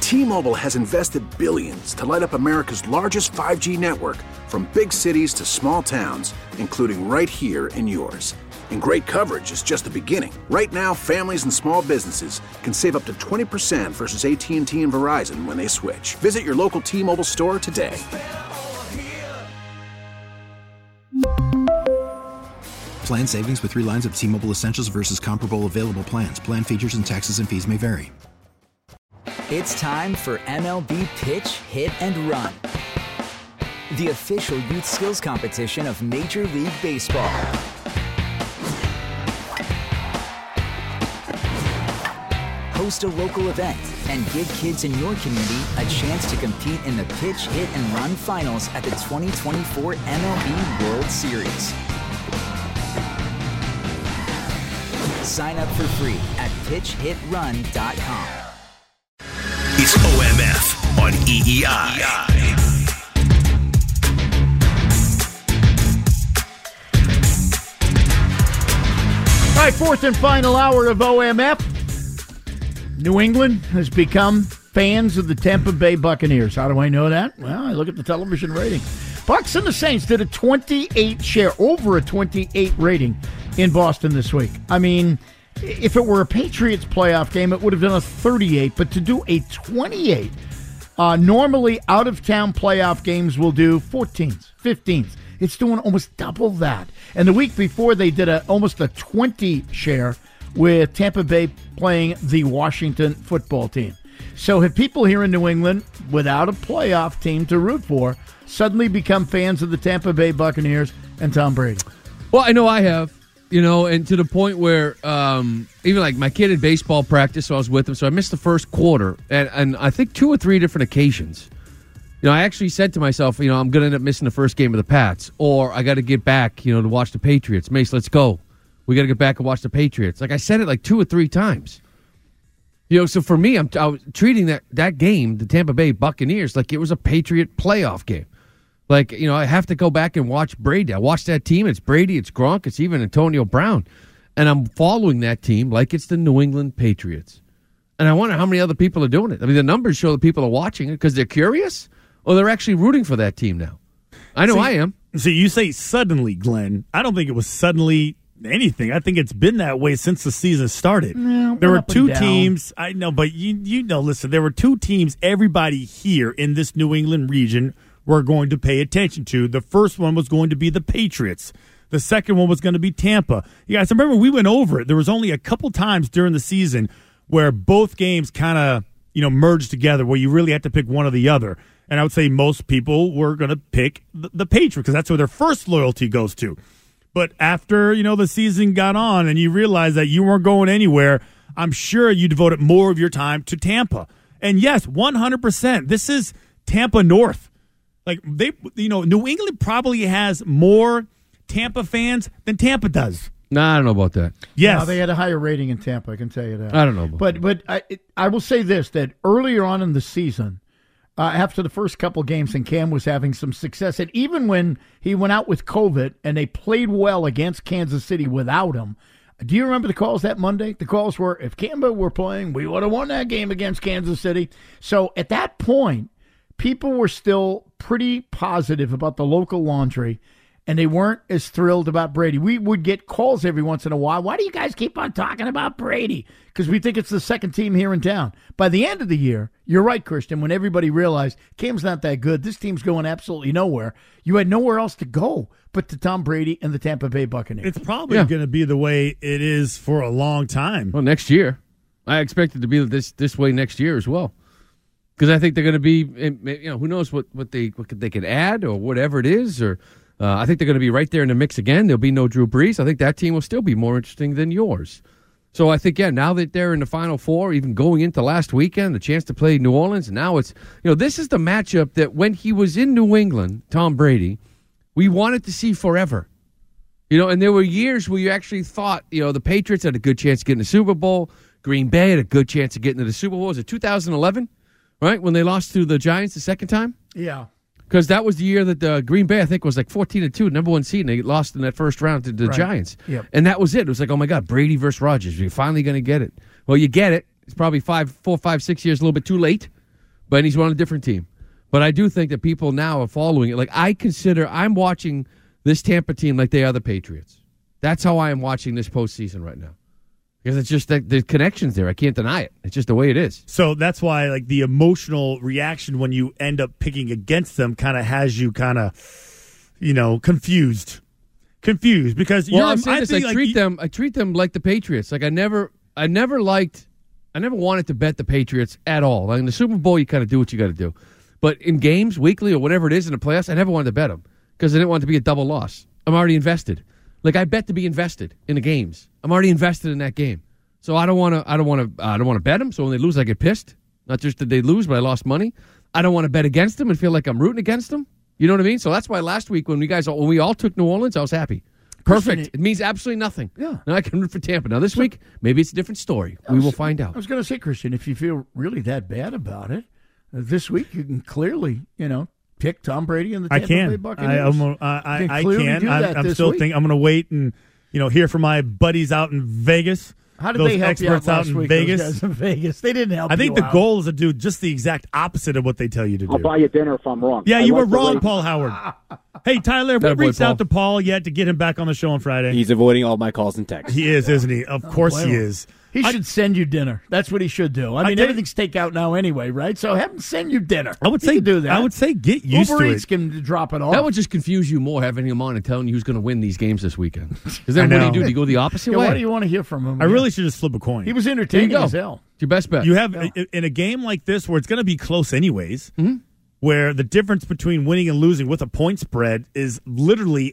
T-Mobile has invested billions to light up America's largest 5G network, from big cities to small towns, including right here in yours. And great coverage is just the beginning. Right now, families and small businesses can save up to 20% versus AT&T and Verizon when they switch. Visit your local T-Mobile store today. Plan savings with 3 lines of T-Mobile Essentials versus comparable available plans. Plan features and taxes and fees may vary. It's time for MLB Pitch, Hit, and Run, the official youth skills competition of Major League Baseball. Host a local event and give kids in your community a chance to compete in the Pitch, Hit, and Run finals at the 2024 MLB World Series. Sign up for free at pitchhitrun.com. It's OMF on EEI. All right, fourth and final hour of OMF. New England has become fans of the Tampa Bay Buccaneers. How do I know that? Well, I look at the television rating. Bucs and the Saints did a 28 share, over a 28 rating in Boston this week. I mean, if it were a Patriots playoff game, it would have done a 38, but to do a 28, normally out-of-town playoff games will do 14s, 15s. It's doing almost double that. And the week before, they did almost a 20 share with Tampa Bay playing the Washington football team. So have people here in New England, without a playoff team to root for, suddenly become fans of the Tampa Bay Buccaneers and Tom Brady? Well, I know I have. You know, and to the point where even like my kid in baseball practice, so I was with him, so I missed the first quarter, and I think 2 or 3 different occasions. You know, I actually said to myself, you know, I'm going to end up missing the first game of the Pats, or I got to get back, you know, to watch the Patriots. Mace, let's go. We got to get back and watch the Patriots. Like I said it like 2 or 3 times. You know, so for me, I was treating that game, the Tampa Bay Buccaneers, like it was a Patriot playoff game. Like, you know, I have to go back and watch Brady. I watch that team. It's Brady, it's Gronk, it's even Antonio Brown. And I'm following that team like it's the New England Patriots. And I wonder how many other people are doing it. I mean, the numbers show that people are watching it because they're curious, or they're actually rooting for that team now. I know I am. So you say suddenly, Glenn. I don't think it was suddenly anything. I think it's been that way since the season started. Yeah, there were 2 teams. I know, but you know, listen, there were 2 teams everybody here in this New England region were going to pay attention to. The first one was going to be the Patriots. The second one was going to be Tampa. You guys remember we went over it. There was only a couple times during the season where both games kind of, you know, merged together, where you really had to pick one or the other. And I would say most people were going to pick the Patriots because that's where their first loyalty goes to. But after, you know, the season got on and you realized that you weren't going anywhere, I'm sure you devoted more of your time to Tampa. And yes, 100%. This is Tampa North. Like, they, you know, New England probably has more Tampa fans than Tampa does. Nah, I don't know about that. Yes. No, they had a higher rating in Tampa, I can tell you that. I don't know about that. But I will say this, that earlier on in the season, after the first couple games, and Cam was having some success, and even when he went out with COVID and they played well against Kansas City without him, do you remember the calls that Monday? The calls were, if Kemba were playing, we would have won that game against Kansas City. So at that point, people were still pretty positive about the local laundry, and they weren't as thrilled about Brady. We would get calls every once in a while. Why do you guys keep on talking about Brady? Because we think it's the second team here in town. By the end of the year, you're right, Christian, when everybody realized Cam's not that good, this team's going absolutely nowhere, you had nowhere else to go but to Tom Brady and the Tampa Bay Buccaneers. It's probably going to be the way it is for a long time. Well, next year. I expect it to be this way next year as well. Because I think they're going to be, you know, who knows what they can add or whatever it is. Or I think they're going to be right there in the mix again. There'll be no Drew Brees. I think that team will still be more interesting than yours. So I think, now that they're in the Final Four, even going into last weekend, the chance to play New Orleans, and now it's, you know, this is the matchup that when he was in New England, Tom Brady, we wanted to see forever. You know, and there were years where you actually thought, you know, the Patriots had a good chance of getting the Super Bowl. Green Bay had a good chance of getting to the Super Bowl. Was it 2011? Right, when they lost to the Giants the second time? Yeah. Because that was the year that Green Bay, I think, was like 14-2, number 1 seed, and they lost in that first round to the Giants. Yep. And that was it. It was like, oh, my God, Brady versus Rodgers. You're finally going to get it. Well, you get it. It's probably 4, 5, 6 years, a little bit too late. but he's on a different team. But I do think that people now are following it. Like, I'm watching this Tampa team like they are the Patriots. That's how I am watching this postseason right now. Because it's just that the connection's there. I can't deny it. It's just the way it is. So that's why, like, the emotional reaction when you end up picking against them kind of has you kind of, confused. Because I treat them like the Patriots. Like, I never wanted to bet the Patriots at all. Like, in the Super Bowl, you kind of do what you got to do. But in games, weekly, or whatever it is in the playoffs, I never wanted to bet them because I didn't want it to be a double loss. I'm already invested. Like, I bet to be invested in the games. I'm already invested in that game, so I don't want to bet them. So when they lose, I get pissed. Not just that they lose, but I lost money. I don't want to bet against them and feel like I'm rooting against them. You know what I mean? So that's why last week when we all took New Orleans, I was happy. Perfect. It means absolutely nothing. Yeah. Now I can root for Tampa. Now this week, maybe it's a different story. We will find out. I was going to say, Christian, if you feel really that bad about it, this week you can clearly, pick Tom Brady and the Tampa Bay Buccaneers. I can. I'm still thinking. I'm going to wait and hear from my buddies out in Vegas. How did they help you out last week? Vegas? Those guys in Vegas, they didn't help. I think you the out. goal is to do just the exact opposite of what they tell you to do. I'll buy you dinner if I'm wrong. Yeah, you were wrong, Paul Howard. Hey, Tyler, have we reached out to Paul yet to get him back on the show on Friday? He's avoiding all my calls and texts. He is, isn't he? Of course he is. He should send you dinner. That's what he should do. I mean, everything's takeout now anyway, right? So have him send you dinner. I would say do that. I would say get used Uber to Eats it. can drop it off. That would just confuse you more, having him on and telling you who's going to win these games this weekend. Because then what do you do? Do you go the opposite way? Why do you want to hear from him? I really should just flip a coin. He was entertaining as hell. It's your best bet. You have in a game like this where it's going to be close anyways, where the difference between winning and losing with a point spread is literally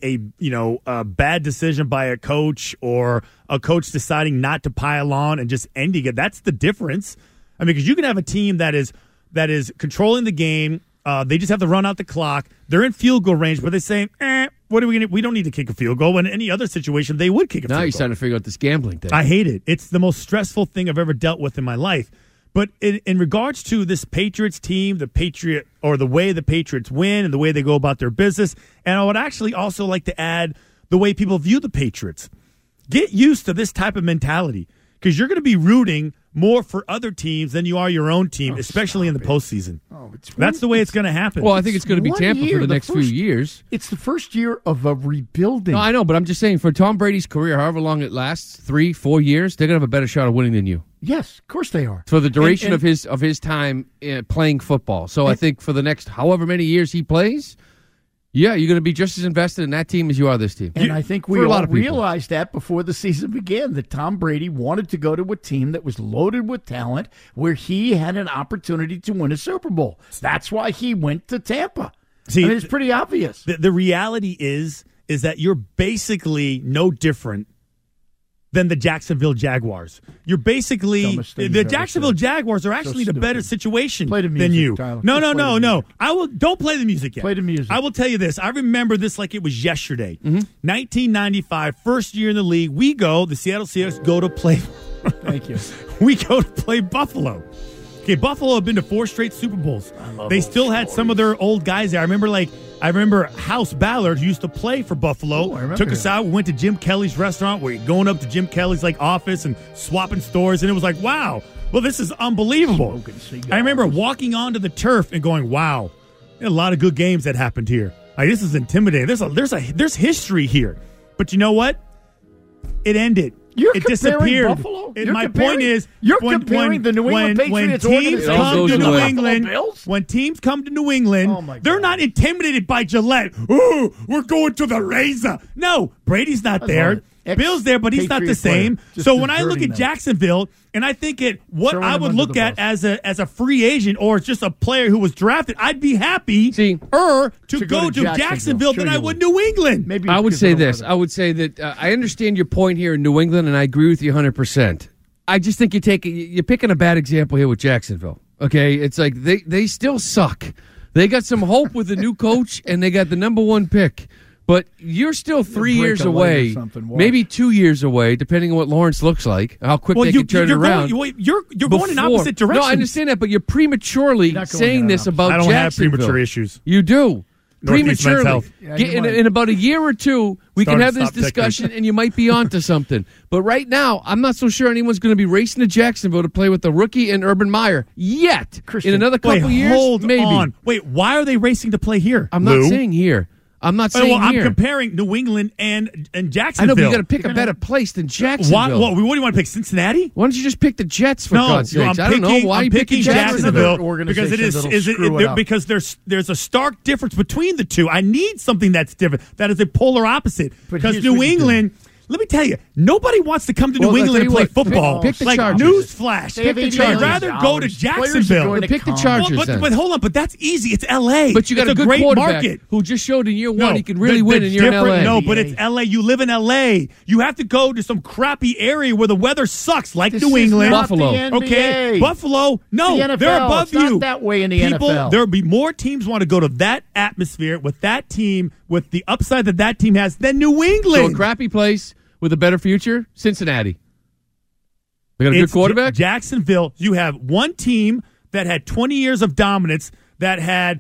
a bad decision by a coach or a coach deciding not to pile on and just ending it. That's the difference. I mean, because you can have a team that is controlling the game. They just have to run out the clock. They're in field goal range, but they say, what are we going to? We don't need to kick a field goal. In any other situation, they would kick a field goal. Now you're starting to figure out this gambling thing. I hate it. It's the most stressful thing I've ever dealt with in my life. But in regards to this Patriots team, the way the Patriots win and the way they go about their business, and I would actually also like to add the way people view the Patriots. Get used to this type of mentality because you're going to be rooting more for other teams than you are your own team, especially in the postseason. That's the way it's going to happen. Well, I think it's going to be Tampa for the next few years. It's the first year of a rebuilding. No, I know, but I'm just saying for Tom Brady's career, however long it lasts, 3-4 years, they're going to have a better shot of winning than you. Yes, of course they are. For the duration of his time playing football. So I think for the next however many years he plays, yeah, you're going to be just as invested in that team as you are this team. And I think we all realized that before the season began, that Tom Brady wanted to go to a team that was loaded with talent where he had an opportunity to win a Super Bowl. That's why he went to Tampa. See, I mean, it's pretty obvious. The reality is that you're basically no different than the Jacksonville Jaguars. You're basically the Jacksonville Jaguars are actually in a better situation than you. Tyler. No. Don't play the music yet. Play the music. I will tell you this. I remember this like it was yesterday. 1995, first year in the league. The Seattle Seahawks go to play. Thank you. We go to play Buffalo. Okay, Buffalo have been to 4 straight Super Bowls. They still had some of their old guys there. I remember House Ballard, who used to play for Buffalo, took us out. We went to Jim Kelly's restaurant. We're going up to Jim Kelly's office and swapping stores, and it was like, wow, well, this is unbelievable. I remember walking onto the turf and going, wow, there are a lot of good games that happened here. This is intimidating. There's history here, but you know what? It ended. It disappeared. Buffalo? My point is, comparing the New England Patriots when teams come to New England, they're not intimidated by Gillette. Ooh, we're going to the Razor. No, Brady's not there. Bill's there, but he's not the same. So when I look at Jacksonville, and I think what I would look at as a free agent or just a player who was drafted, I'd be happy to go to Jacksonville than I would New England. Maybe I would say this. I would say that I understand your point here in New England, and I agree with you 100%. I just think you're picking a bad example here with Jacksonville. Okay, it's like they still suck. They got some hope with the new coach, and they got the number 1 pick. But you're still 3 years away, maybe 2 years away, depending on what Lawrence looks like, how quick they can turn it around. You're going in opposite directions. No, I understand that, but you're prematurely saying this about Jacksonville. I don't have premature issues. You do. prematurely. Health. Yeah, In about a year or two, we can have this Stop picking. discussion, and you might be onto something. But right now, I'm not so sure anyone's going to be racing to Jacksonville to play with the rookie and Urban Meyer yet. Christian, in another couple years, hold maybe. on. Wait, why are they racing to play here? I'm Lou? not saying here. I'm not saying Well, I'm here. comparing New England and I Jacksonville. know, but you got to pick a better place than Jacksonville. Why, what do you want to pick? Cincinnati? Why don't you just pick the Jets for God's sakes? I don't know why I'm you picking Jacksonville? Jacksonville because it Organization is that'll screw it up. because there's a stark difference between the two. I need something that's different. That is a polar opposite. But Because here's New what you do. England. Let me tell you, nobody wants to come to Well, New I'll England tell and you play what, football. pick the like Chargers. newsflash, They have they'd $80 million. rather go to Players are Jacksonville. going to Pick the come. Chargers. then. But hold on, but that's easy. It's L.A. But you got it's a good great quarterback market. who just showed in year one he can really the- win the in year in different- L.A. No, but it's L.A. You live in L.A. You have to go to some crappy area where the weather sucks, like This New is England. not the Buffalo. NBA. Okay, Buffalo. No, The NFL, they're above it's not you. that way in the NFL. There will be more teams want to go to that atmosphere with that team, with the upside that team has, than New So England. a crappy place with a better future, Cincinnati. They got a good It's quarterback? Jacksonville. You have one team that had 20 years of dominance, that had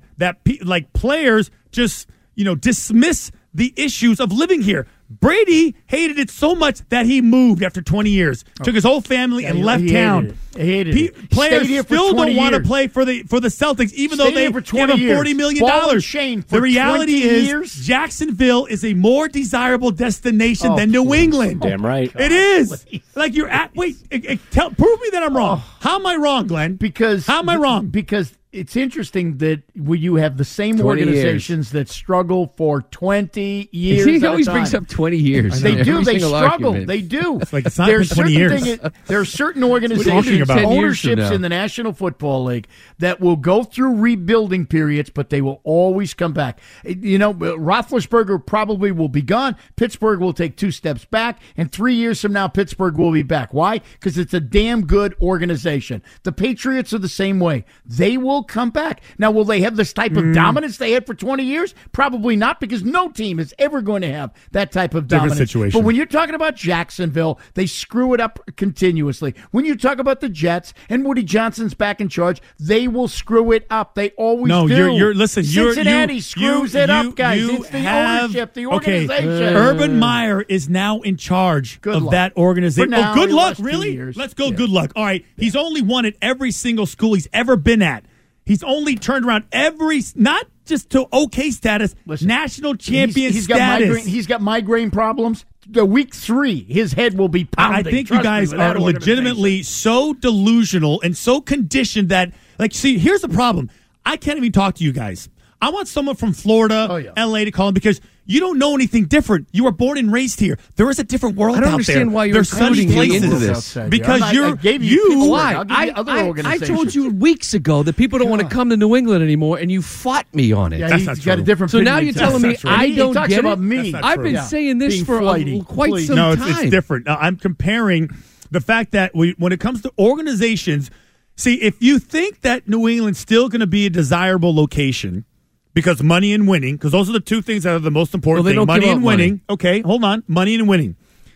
players just dismiss the issues of living here. Brady hated it so much that he moved after 20 years, took his whole family and left he hated town. it. He hated it. Players Stayed here for still 20 don't want to years. play for the Celtics, even though Stayed they here for give 20 him years. $40 million. Ball and chain for The reality 20 is years? Jacksonville is a more desirable destination than New England. Damn right. It is. Like you're at. Wait, prove me that I'm wrong. How am I wrong, Glenn? How am I wrong? Because it's interesting that you have the same 20 organizations that struggle for 20 years. He at a always time. brings up 20 years. They in do. every They single struggle. argument. They do. like it's not There's been 20 certain years. there are certain talking organizations, about? 10 years from ownerships now. in the National Football League that will go through rebuilding periods, but they will always come back. Roethlisberger probably will be gone. Pittsburgh will take 2 steps back, and 3 years from now, Pittsburgh will be back. Why? Because it's a damn good organization. The Patriots are the same way. They will come back. Now, will they have this type of dominance they had for 20 years? Probably not, because no team is ever going to have that type of Different dominance. situation. But when you're talking about Jacksonville, they screw it up continuously. When you talk about the Jets and Woody Johnson's back in charge, they will screw it up. They always No, do. you're listen. Cincinnati screws it up, guys. It's the ownership, the Okay, organization. Urban Meyer is now in charge Good of luck. that organization. For now, Good he luck, lost 2 really? years. Let's go. Yeah. Good luck. All right, he's only won at every single school he's ever been at. He's only turned around not just to okay status, Listen, national champion he's status. He's got migraine problems. The week 3, his head will be pounding. I think Trust you guys me, with that are legitimately so delusional and so conditioned that, see, here's the problem. I can't even talk to you guys. I want someone from Florida, L.A. to call in because you don't know anything different. You were born and raised here. There is a different world out I there. don't understand why you're There's such including me places. into this. Because I gave you Pittsburgh. Why? I'll give you other I organizations. told you weeks ago that people don't want to come to New England anymore, and you fought me on it. Yeah, That's he's not got true. a different So now opinion. you're telling me That's not true. I He don't talks get about it? me. That's not I've true. been Yeah. saying this Being for flighty. quite Please. some No, time. it's different. I'm comparing the fact that when it comes to organizations, see, if you think that New England's still going to be a desirable location because money and winning, because those are the two things that are the most important Well, they thing, don't money give and up winning. money. Okay, hold on. Money and winning.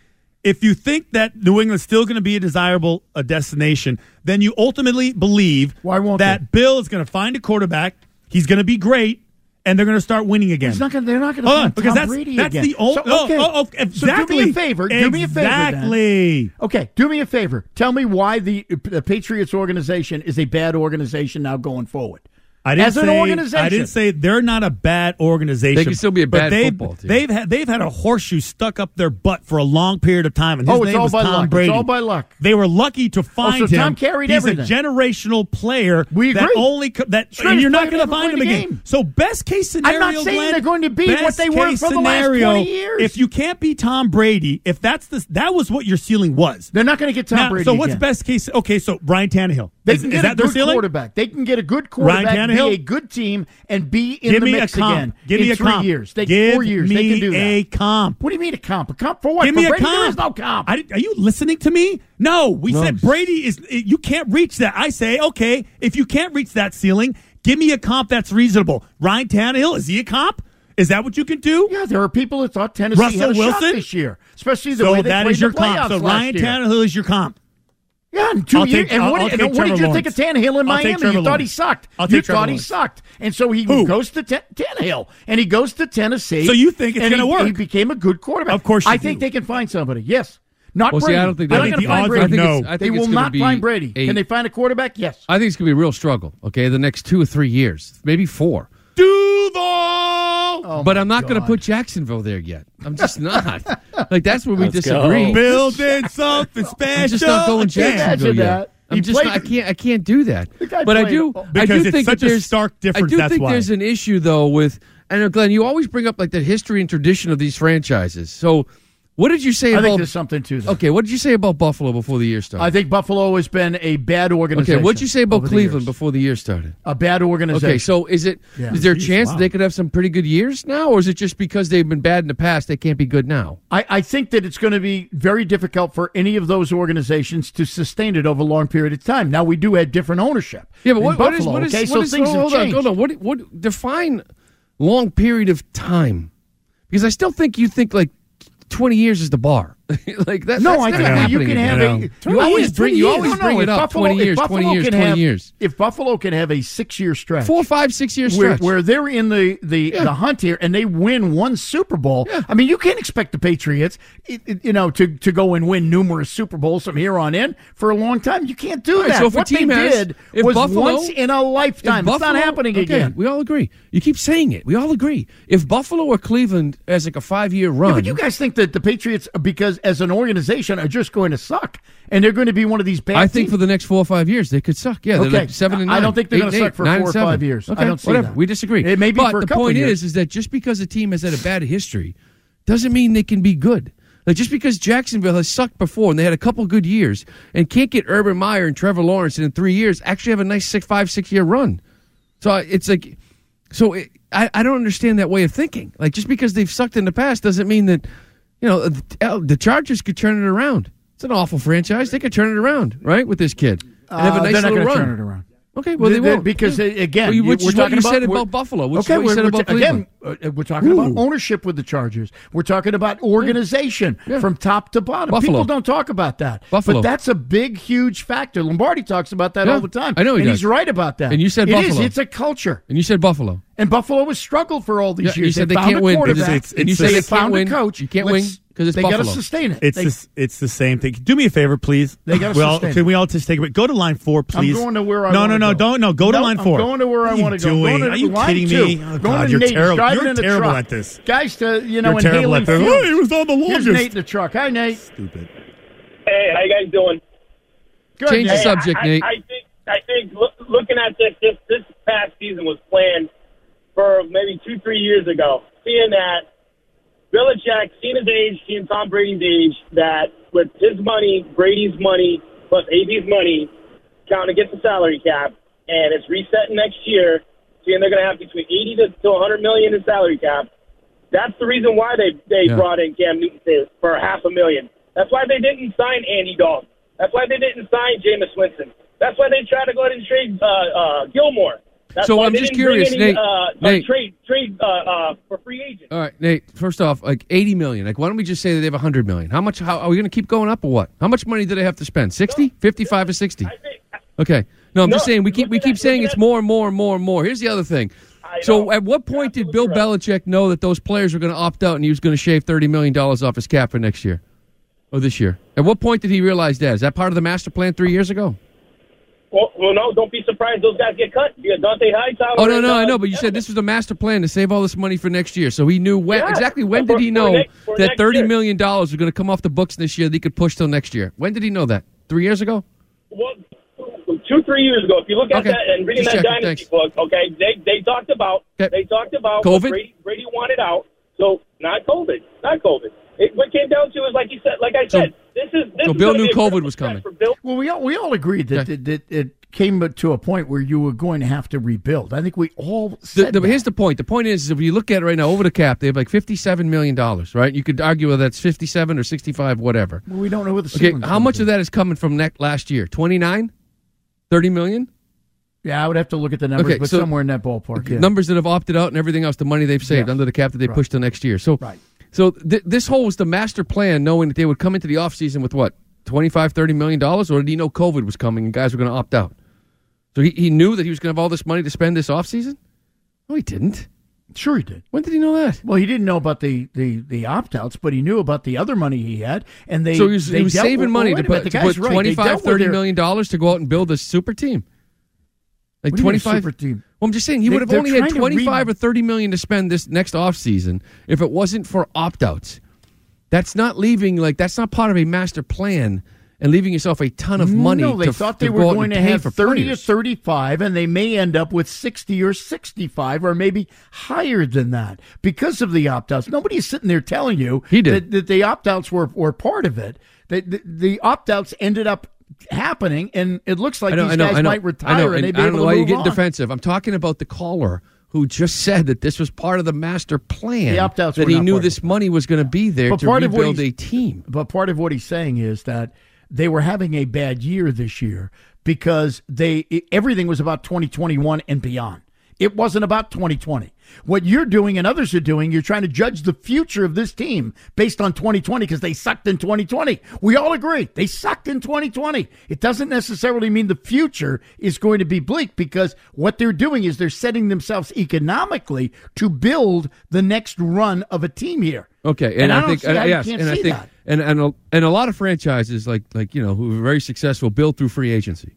If you think that New England's still going to be a desirable destination, then you ultimately believe Why won't that Bill is going to find a quarterback, he's going to be great, and they're going to start winning again. They're not going to Hold on, find because Tom Brady that's again. the only. So, okay. Exactly. So do me a favor. Do me a favor. then. Exactly. Okay, do me a favor. Tell me why the Patriots organization is a bad organization now going forward. As an organization. I didn't say they're not a bad organization. They can still be a but bad football team. They've had a horseshoe stuck up their butt for a long period of time, and his It's name all was by Tom luck. Brady. It's all by luck. They were lucky to find so him. Tom carried He's everything. a generational player. We that agree. only that, Sure, and he's you're not playing going to every find him point of the again. game. So best case scenario, I'm not saying Glenn, they're going to be what best they were case for the last scenario, 20 years. If you can't be Tom Brady, if that was what your ceiling was. They're not going to get Tom Now, Brady so what's again. best case? Okay, so Ryan Tannehill. They Is can get that a their good ceiling? quarterback. They can get a good quarterback, Ryan be Tannehill? a good team, and be in Give the me mix a comp. again Give in me a 3 comp. years. Give 4 years. me They can do a that. comp. What do you mean a comp? A comp for what? Give me for a Brady, comp. There is no comp. Are you listening to me? No, we said Brady is. You can't reach that. I say, okay, if you can't reach that ceiling, give me a comp that's reasonable. Ryan Tannehill, is he a comp? Is that what you can do? Yeah, there are people that thought Tennessee Russell had a shot Wilson? this year, especially the So way they that played is your the comp. playoffs So last Ryan year. Tannehill is your comp. Yeah, in 2 I'll years. take- I'll What take did Trevor you think Lawrence. of Tannehill in I'll take Miami? Trevor You thought he Lawrence. sucked. I'll You take Trevor thought he Lawrence. sucked. And so he Who? goes to Tannehill, and he goes to Tennessee. So you think it's and gonna he- work? He became a good quarterback. Of course you I think do. they can find somebody. Yes. Not Well, see, Brady. I don't think They're they- not I think going to the find odds Brady. are no. I think They it's will gonna not be find Brady. a- Can they find a quarterback? Yes. I think it's going to be a real struggle, okay, the next 2 or 3 years, maybe 4. Duval! Oh, But my I'm not going to God. put Jacksonville there yet. I'm just not. Like, that's where we disagree. Building something special. I'm just not going again. Jacksonville Imagine yet. that. I'm He just played- not, I can't do that. guy But I played- do Because I do it's think such that a there's stark difference, I do that's think why. there's an issue though with I know Glenn, you always bring up like the history and tradition of these franchises. So what did you say I think about there's something to that. Okay, what did you say about Buffalo before the year started? I think Buffalo has been a bad organization. Okay, what did you say about over the Cleveland years. before the year started? A bad organization. Okay, so is there a chance that they could have some pretty good years now, or is it just because they've been bad in the past they can't be good now? I think that it's going to be very difficult for any of those organizations to sustain it over a long period of time. Now, we do have different ownership. Yeah, but in what is Buffalo, okay? what So is things have hold on, changed. hold on. What define long period of time? Because I still think you think like 20 years is the bar. Like that. No, that's I never think that you happening can again. have know. you always bring you always bring it if up. 20 years, if 20 Buffalo years, can 20 have- years. If Buffalo can have a 6-year stretch, 4, 5, 6 years where, stretch. where they're in the hunt here and they win one Super Bowl. Yeah. I mean, you can't expect the Patriots, to go and win numerous Super Bowls from here on in for a long time. You can't do All right, that. so if a what they team has- did if was Buffalo- once in a lifetime. If It's not happening okay, again. We all agree. You keep saying it. We all agree. If Buffalo or Cleveland has like a 5-year run, Yeah, but you guys think that the Patriots, because as an organization, are just going to suck, and they're going to be one of these bad I think teams? for the next 4 or 5 years they could suck. Yeah, they're Okay. like 7 and 9. I don't think they're 8 gonna and suck 8, for 9 4 or and 7. 5 years. I Okay, don't see whatever. that. We disagree. It may be but for a the couple point years. is that just because a team has had a bad history doesn't mean they can be good. Like just because Jacksonville has sucked before and they had a couple good years and can't get Urban Meyer and Trevor Lawrence in 3 years, actually have a nice 5-6 year run. So it's like, I don't understand that way of thinking. Like just because they've sucked in the past doesn't mean that, the Chargers could turn it around. It's an awful franchise. They could turn it around, right, with this kid and have a nice they're not little going to run. turn it around. Okay, well they won't because again, Well, which we're is what talking you about said about Buffalo. Which okay, is what you said about Cleveland. again, we're talking about ownership with the Chargers. We're talking about organization from top to bottom. Buffalo. People don't talk about that, Buffalo. but that's a big, huge factor. Lombardi talks about that Yeah, all the time. I know he and does. he's right about that. And you said it Buffalo. is. It's a culture. And you said Buffalo. And Buffalo has struggled for all these Yeah, years. you said they found can't a win. quarterback. And you said they they can't found win. a coach. You can't win 'cause it's they got to Buffalo. sustain it. It's the same thing. Do me a favor, please. They gotta well, sustain can it. we all just take a break? Go to line 4, please. I'm going to where I No, want to no, go. don't. No, go to No, line 4. I'm going to where I want to go. Doing? Going to Are you line kidding 2. me? Oh, Going God, to you're Nate. terrible. Driving You're in the terrible truck. at this. Guys, You're terrible inhaling at this. fumes. Oh, he was on the Here's longest. Nate in the truck. Hi, Nate. Stupid. Hey, how you guys doing? Good, Change the Nate. subject, Nate. I think looking at this past season was planned for maybe 2-3 years ago. Seeing that Belichick, seeing his age, seeing Tom Brady's age, that with his money, Brady's money, plus AB's money, counting against the salary cap, and it's resetting next year, seeing they're going to have between 80 to 100 million in salary cap. That's the reason why they brought in Cam Newton for $500,000. That's why they didn't sign Andy Dalton. That's why they didn't sign Jameis Winston. That's why they tried to go ahead and trade Gilmore. That's So why I'm they just didn't bring curious, any, Nate. trade for free agents. All right, Nate. First off, like $80 million. Like, why don't we just say that they have $100 million? How much? How are we going to keep going up or what? How much money do they have to spend? 60, 55, or 60? Okay. No, I'm just saying we keep saying it's more and more and more and more. Here's the other thing. So, at what point did Bill Belichick know that those players were going to opt out and he was going to shave $30 million off his cap for next year or this year? At what point did he realize that? Is that part of the master plan 3 years ago? Well, no, don't be surprised those guys get cut. You got Dante Hightower. Oh, no, I know, but you said this was the master plan to save all this money for next year. So he knew when exactly when did he know for that next $30 year. million was going to come off the books this year that he could push till next year? When did he know that? 3 years ago? Well, 2-3 years ago, if you look at Okay. that and reading Just that checking, dynasty thanks. book, okay, they talked about COVID? what Brady wanted out. So not COVID. What came down to is like you said, like I said, this is So is Bill gonna knew be a COVID critical was coming. stretch for Bill. Well, we all agreed that, that it came to a point where you were going to have to rebuild. I think we all said that. Here's the point. The point is, if you look at it right now, over the cap, they have like $57 million, right? You could argue whether that's 57 or 65, whatever. Well, we don't know what the Okay, ceiling's how gonna much be. of that is coming from last year? 29? 30 million? Yeah, I would have to look at the numbers, Okay, but so- somewhere in that ballpark. Yeah. Numbers that have opted out and everything else, the money they've saved Yes. under the cap that they pushed to next year. So, Right. so this whole was the master plan, knowing that they would come into the offseason with what? $25, $30 million, or did he know COVID was coming and guys were going to opt out? So he knew that he was going to have all this money to spend this offseason? No, he didn't. Sure he did. When did he know that? Well, he didn't know about the opt-outs, but he knew about the other money he had. And so he was saving money to put $25, $30 million to go out and build a super team. Like 25 super team. Well, I'm just saying he would have only had 25 or 30 million to spend this next offseason if it wasn't for opt-outs. That's not that's not part of a master plan and leaving yourself a ton of money. No, they thought they were going to have 30 or 35, and they may end up with 60 or 65 or maybe higher than that because of the opt-outs. Nobody's sitting there telling you that the opt-outs were part of it. The opt-outs ended up happening, and it looks like these guys might retire and they'd be able to move on. I don't know why you're getting defensive. I'm talking about the caller who just said that this was part of the master plan. The opt-outs that he knew this money was going to be there to rebuild a team. But part of what he's saying is that they were having a bad year this year because everything was about 2021 and beyond. It wasn't about 2020. What you're doing and others are doing, you're trying to judge the future of this team based on 2020 because they sucked in 2020. We all agree. They sucked in 2020. It doesn't necessarily mean the future is going to be bleak because what they're doing is they're setting themselves economically to build the next run of a team here. Okay, and I think a lot of franchises like who are very successful build through free agency.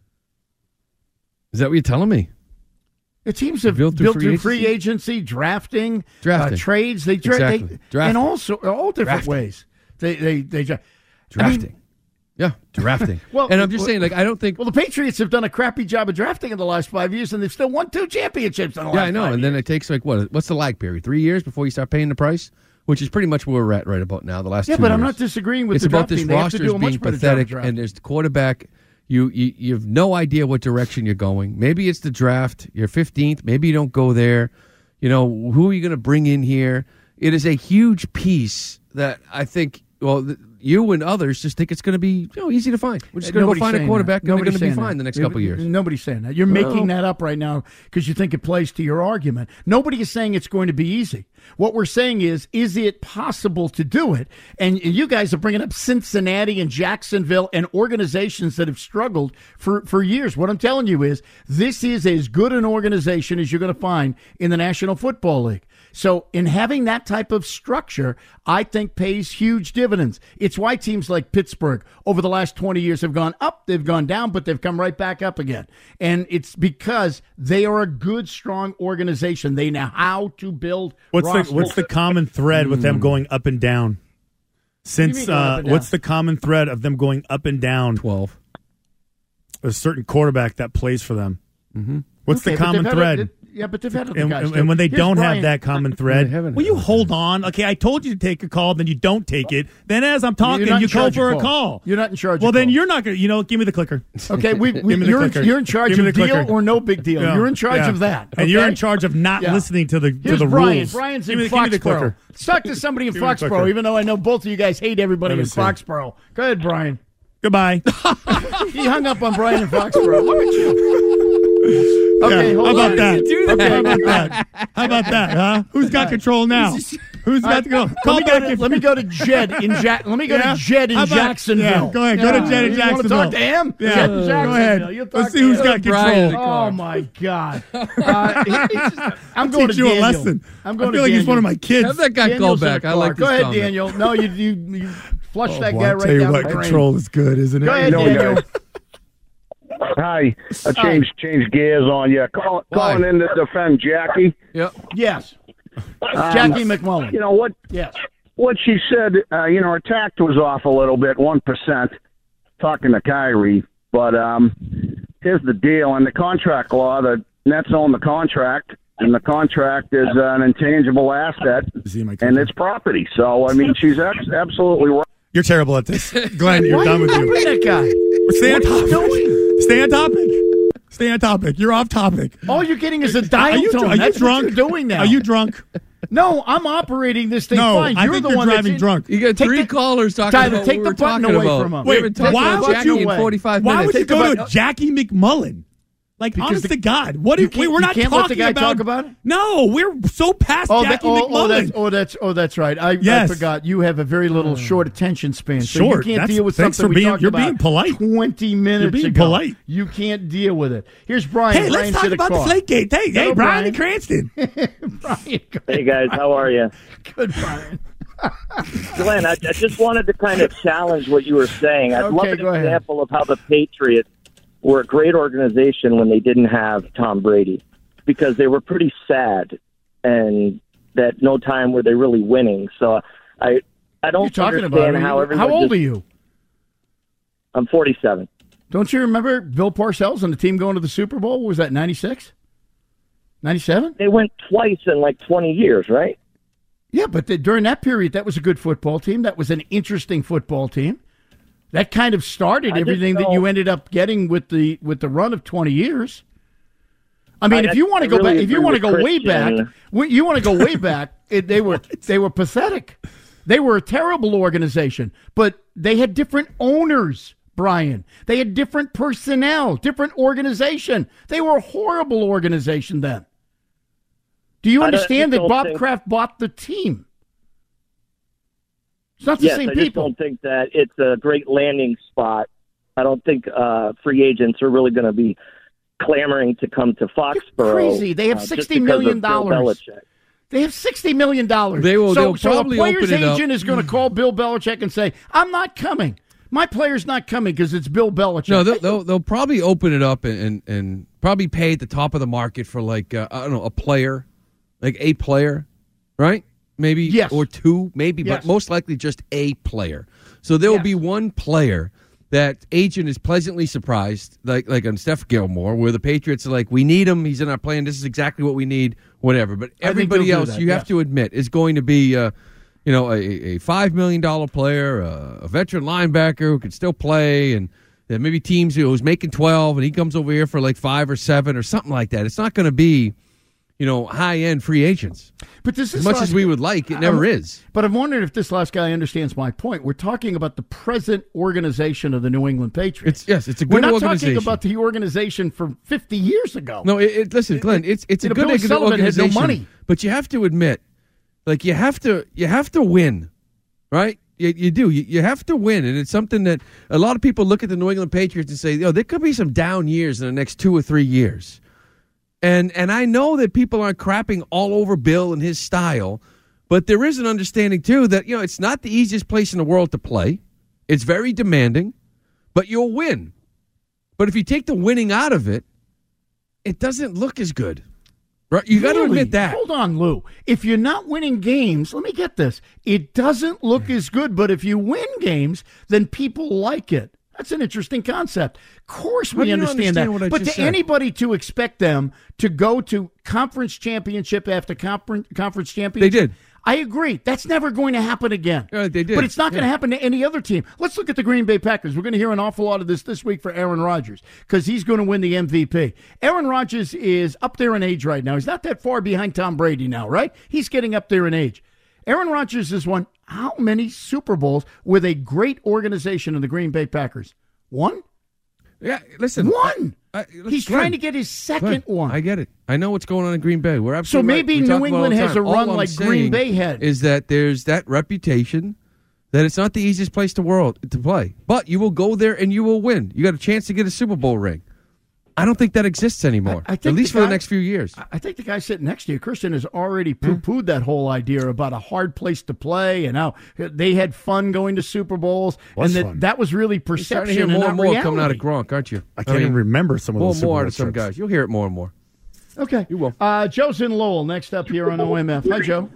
Is that what you're telling me? The teams have built through free agency, drafting. Trades. They drafting, and also all different ways. They drafting. Drafting. Well, and I'm just saying, I don't think. Well, the Patriots have done a crappy job of drafting in the last 5 years, and they've still won 2 championships in the last 5 years. Yeah, I know. And then it takes what's the lag period? 3 years before you start paying the price, which is pretty much where we're at right about now. The last 2 years. Yeah, but I'm not disagreeing with it's the about drafting. this roster being pathetic, and there's the quarterback. You have no idea what direction you're going. Maybe it's the draft. You're 15th. Maybe you don't go there. Who are you going to bring in here? It is a huge piece that I think, you and others just think it's going to be easy to find. We're just going to go find a quarterback and they're going to be fine the next couple of years. Nobody's saying that. You're making that up right now because you think it plays to your argument. Nobody is saying it's going to be easy. What we're saying is it possible to do it? And you guys are bringing up Cincinnati and Jacksonville and organizations that have struggled for years. What I'm telling you is this is as good an organization as you're going to find in the National Football League. So in having that type of structure, I think pays huge dividends. It's why teams like Pittsburgh over the last 20 years have gone up, they've gone down, but they've come right back up again. And it's because they are a good, strong organization. They know how to build rosters. What's the common thread with them going up and down? What's the common thread of them going up and down? 12. A certain quarterback that plays for them. Mm-hmm. What's the common thread? Yeah, but they've had other guys. And when they don't have that common thread, will you hold on? Okay, I told you to take a call, then you don't take it. Then as I'm talking, you call for a call. You're not in charge. Well, then you're not going to, give me the clicker. Okay, you're in charge of deal or no big deal. Yeah. You're in charge of that. Okay? And you're in charge of not listening to the Brian. rules. Brian's in Foxborough. Let's talk to somebody in Foxborough, even though I know both of you guys hate everybody in Foxborough. Go ahead, Brian. Goodbye. He hung up on Brian in Foxborough. Look at you. Okay, how about that? How about that? Huh? Who's got control now? Who's got to go? Let me go to Jed in Jacksonville. Yeah, go ahead. Go to Jed in Jacksonville. You want to talk to him? Yeah. Jed in Jacksonville. Go ahead. Let's see who's got control. Oh my God! I'm going to teach you a lesson. I feel like he's one of my kids. Have that guy call back. I like this. Go ahead, comment. Daniel. No, you flush that guy right down the drain. I'll tell you what, control is good, isn't it? Go ahead, Daniel. Hi, I changed gears on you. Calling in to defend Jackie. Yep. Yes. Jackie McMullen. You know what? Yes. What she said, her tact was off a little bit, 1%, talking to Kyrie. But here's the deal. In the contract law, the Nets own the contract, and the contract is an intangible asset, and it's property. So, she's absolutely right. You're terrible at this. Glenn, you're done with you. That guy? Stay on topic. Stay on topic. You're off topic. All you're getting is a dial tone. Are you drunk? What you're doing now. Are you drunk? No, I'm operating this thing fine. You're the one driving drunk. You got 3 callers talking Tyler, about take what the button away from him. Wait, why would you in 45 Why minutes. would you go to Jackie McMullen? Like, Because honest to God, what if we're not can't talking let the guy about? talk about it? No, we're so past Jackie McMullen. That's right. I forgot. You have a very little short attention span. So Short. you can't deal with Thanks something for we being. talked You're about being polite. 20 minutes You're being ago. polite. You can't deal with it. Here's Brian. Hey, let's talk about the Flakegate. Hey, Brian and Cranston. Brian, hey guys, how are you? Good, Brian. Glenn, I just wanted to kind of challenge what you were saying. I'd love an example of how the Patriots were a great organization when they didn't have Tom Brady, because they were pretty sad, and that no time were they really winning. So I don't understand how everyone. How old are you? I'm 47. Don't you remember Bill Parcells and the team going to the Super Bowl? What was that, 96? 97? They went twice in like 20 years, right? Yeah, but during that period, that was a good football team. That was an interesting football team. That kind of started everything that you ended up getting with the run of 20 years. I mean, if you want to go back, if you want to go way back, you want to go way back. They were pathetic. They were a terrible organization, but they had different owners. Brian, they had different personnel, different organization. They were a horrible organization then. Do you understand that Bob Kraft bought the team? It's not the same people. I just don't think that it's a great landing spot. I don't think free agents are really going to be clamoring to come to Foxborough. You're crazy. They have $60 million. They have $60 million. So a player's agent is going to call Bill Belichick and say, I'm not coming. My player's not coming because it's Bill Belichick. No, they'll probably open it up and probably pay at the top of the market for like, I don't know, a player, like a player, right? Maybe yes. Or two, maybe, yes. But most likely just a player. So there will be one player that agent is pleasantly surprised, like on Steph Gilmore, where the Patriots are like, we need him, he's in our plan, this is exactly what we need, whatever. But everybody else, you have to admit, is going to be a $5 million player, a veteran linebacker who can still play, and maybe teams who's making 12, and he comes over here for like 5 or 7 or something like that. It's not going to be, high-end free agents. But as much as we would like, it never is. But I'm wondering if this last guy understands my point. We're talking about the present organization of the New England Patriots. It's a good organization. We're not talking about the organization from 50 years ago. No, listen, Glenn, it's a good organization. Had no money. But you have to admit, like you have to win, right? You do. You have to win, and it's something that a lot of people look at the New England Patriots and say, there could be some down years in the next 2 or 3 years. And I know that people aren't crapping all over Bill and his style, but there is an understanding, too, that, it's not the easiest place in the world to play. It's very demanding, but you'll win. But if you take the winning out of it, it doesn't look as good. Right? You got to admit that. Hold on, Lou. If you're not winning games, let me get this. It doesn't look as good, but if you win games, then people like it. That's an interesting concept. Of course we understand that. But to anybody to expect them to go to conference championship after conference championship. They did. I agree. That's never going to happen again. They did. But it's not going to happen to any other team. Let's look at the Green Bay Packers. We're going to hear an awful lot of this week for Aaron Rodgers because he's going to win the MVP. Aaron Rodgers is up there in age right now. He's not that far behind Tom Brady now, right? He's getting up there in age. Aaron Rodgers has won how many Super Bowls with a great organization in the Green Bay Packers? 1? Yeah, listen. 1. He's trying to get his second one. I get it. I know what's going on in Green Bay. We're absolutely so maybe New England has a run like Green Bay had. Is that there's that reputation that it's not the easiest place to play, but you will go there and you will win. You got a chance to get a Super Bowl ring. I don't think that exists anymore, at least for the next few years. I think the guy sitting next to you, Christian, has already poo-pooed that whole idea about a hard place to play and how they had fun going to Super Bowls. That was really perception. You're starting to hear more and more reality. coming out of Gronk, aren't you? I can't even remember some of those Super Bowl more out of some guys. You'll hear it more and more. Okay. You will. Joe's in Lowell next up here on OMF. Hi, Joe.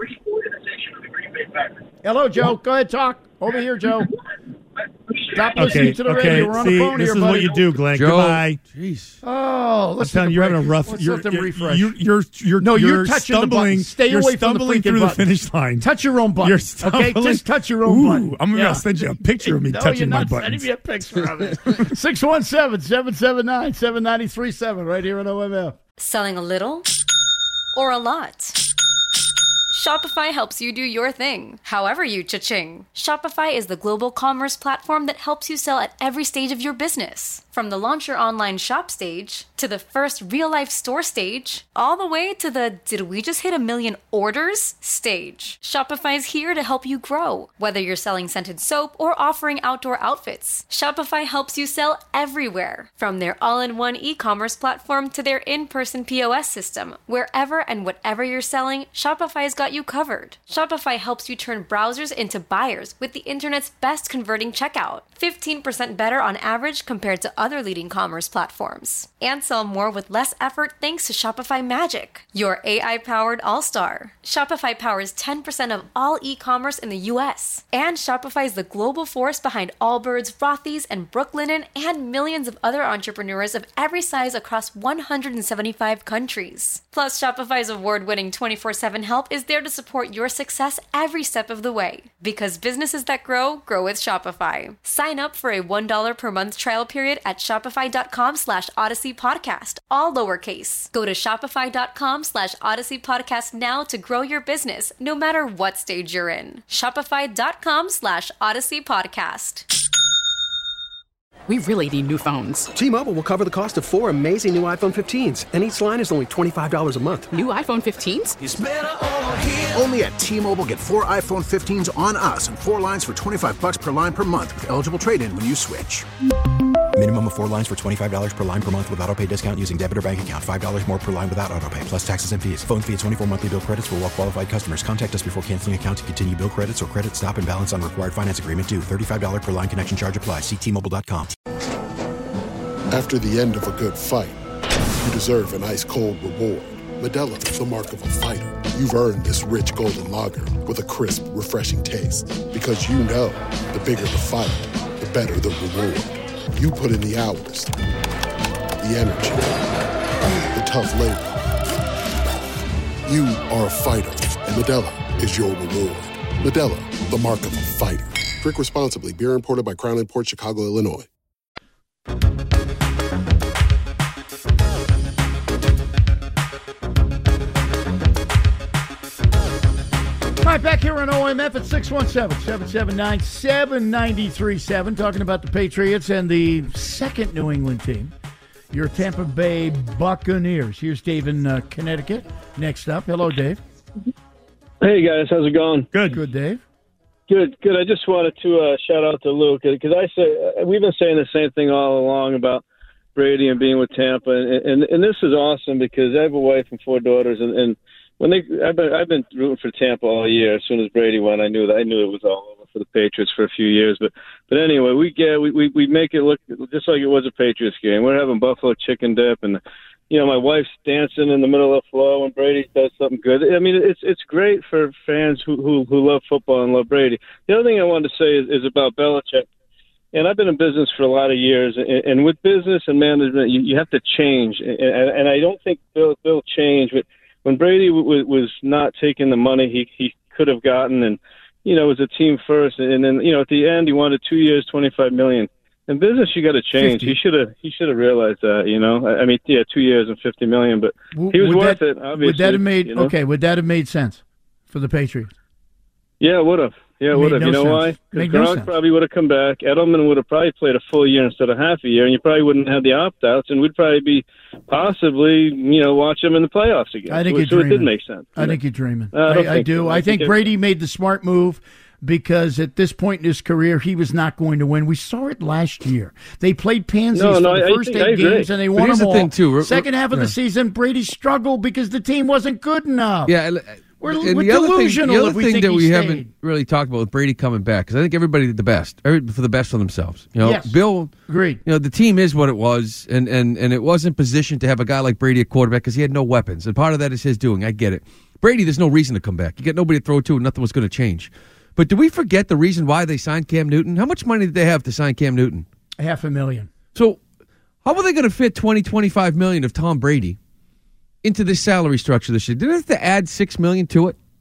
Hello, Joe. Go ahead, talk. Over here, Joe. Stop listening to the radio. We're on the phone this here, is buddy. what you do, Glenn. Joe. Goodbye. Jeez. Oh, I'm telling you, you're having a rough. Let's let them refresh. You're touching the button. Stay you're away from the stumbling freaking through button. the finish line. Touch your own button. You're stumbling. Okay, just touch your own button. I'm going to send you a picture of me touching my buttons. No, you're not sending me a picture of it. 617-779-7937 right here on OMF. Selling a little or a lot? Shopify helps you do your thing, however you cha-ching. Shopify is the global commerce platform that helps you sell at every stage of your business. From the launch your online shop stage, to the first real-life store stage, all the way to the did we just hit 1 million orders stage. Shopify's here to help you grow. Whether you're selling scented soap or offering outdoor outfits, Shopify helps you sell everywhere. From their all-in-one e-commerce platform to their in-person POS system, wherever and whatever you're selling, Shopify's got you covered. Shopify helps you turn browsers into buyers with the internet's best converting checkout. 15% better on average compared to other leading commerce platforms. And sell more with less effort thanks to Shopify Magic, your AI-powered all-star. Shopify powers 10% of all e-commerce in the U.S. And Shopify is the global force behind Allbirds, Rothy's, and Brooklinen, and millions of other entrepreneurs of every size across 175 countries. Plus, Shopify's award-winning 24/7 help is there to support your success every step of the way. Because businesses that grow, grow with Shopify. Sign up for a $1 per month trial period at shopify.com/Odyssey Podcast, all lowercase. Go to shopify.com/Odyssey Podcast now to grow your business, no matter what stage you're in. Shopify.com/Odyssey Podcast. We really need new phones. T-Mobile will cover the cost of 4 amazing new iPhone 15s, and each line is only $25 a month. New iPhone 15s? It's better over here. Only at T-Mobile, get 4 iPhone 15s on us and 4 lines for $25 per line per month with eligible trade-in when you switch. Minimum of 4 lines for $25 per line per month with auto-pay discount using debit or bank account. $5 more per line without auto-pay, plus taxes and fees. Phone fee at 24 monthly bill credits for well-qualified customers. Contact us before canceling account to continue bill credits or credit stop and balance on required finance agreement due. $35 per line connection charge applies. See T-Mobile.com. After the end of a good fight, you deserve an ice-cold reward. Modelo is the mark of a fighter. You've earned this rich golden lager with a crisp, refreshing taste. Because you know, the bigger the fight, the better the reward. You put in the hours, the energy, the tough labor. You are a fighter, and Modelo is your reward. Modelo, the mark of a fighter. Drink responsibly. Beer imported by Crown Imports, Chicago, Illinois. All right, back here on OMF at 617-779-7937, talking about the Patriots and the second New England team, your Tampa Bay Buccaneers. Here's Dave in Connecticut. Next up. Hello, Dave. Hey, guys. How's it going? Good. Good, Dave. Good. I just wanted to shout out to Luke, because we've been saying the same thing all along about Brady and being with Tampa, and this is awesome because I have a wife and 4 daughters, and when I've been rooting for Tampa all year. As soon as Brady went, I knew it was all over for the Patriots for a few years. But anyway, we make it look just like it was a Patriots game. We're having buffalo chicken dip, and my wife's dancing in the middle of the floor when Brady does something good. I mean, it's great for fans who love football and love Brady. The other thing I wanted to say is about Belichick. And I've been in business for a lot of years, and with business and management, you have to change. And I don't think Bill changed, but when Brady was not taking the money he could have gotten, and it was a team first, and then at the end he wanted 2 years, $25 million. In business, you got to change. 50. He should have realized that. I mean, 2 years and $50 million, but he was worth it. Obviously, would that have made Would that have made sense for the Patriots? Yeah, it would have. Yeah, it would have. You know why? Because Gronk probably would have come back. Edelman would have probably played a full year instead of half a year, and you probably wouldn't have the opt-outs, and we'd probably be possibly, watch them in the playoffs again. I think so it did make sense. I think you're dreaming. I do. I think Brady made the smart move because at this point in his career, he was not going to win. We saw it last year. They played pansies for the first 8 games, and they won them all. Thing too. Second half of the season, Brady struggled because the team wasn't good enough. Yeah, we're delusional. The other thing that we haven't really talked about with Brady coming back, because I think everybody did the best for the best for themselves. Yes. Bill, agreed. The team is what it was, and it wasn't positioned to have a guy like Brady at quarterback because he had no weapons, and part of that is his doing. I get it. Brady, there's no reason to come back. You got nobody to throw to, and nothing was going to change. But do we forget the reason why they signed Cam Newton? How much money did they have to sign Cam Newton? $500,000. So how are they going to fit $25 million of Tom Brady into this salary structure this year? Did they have to add $6 million to it?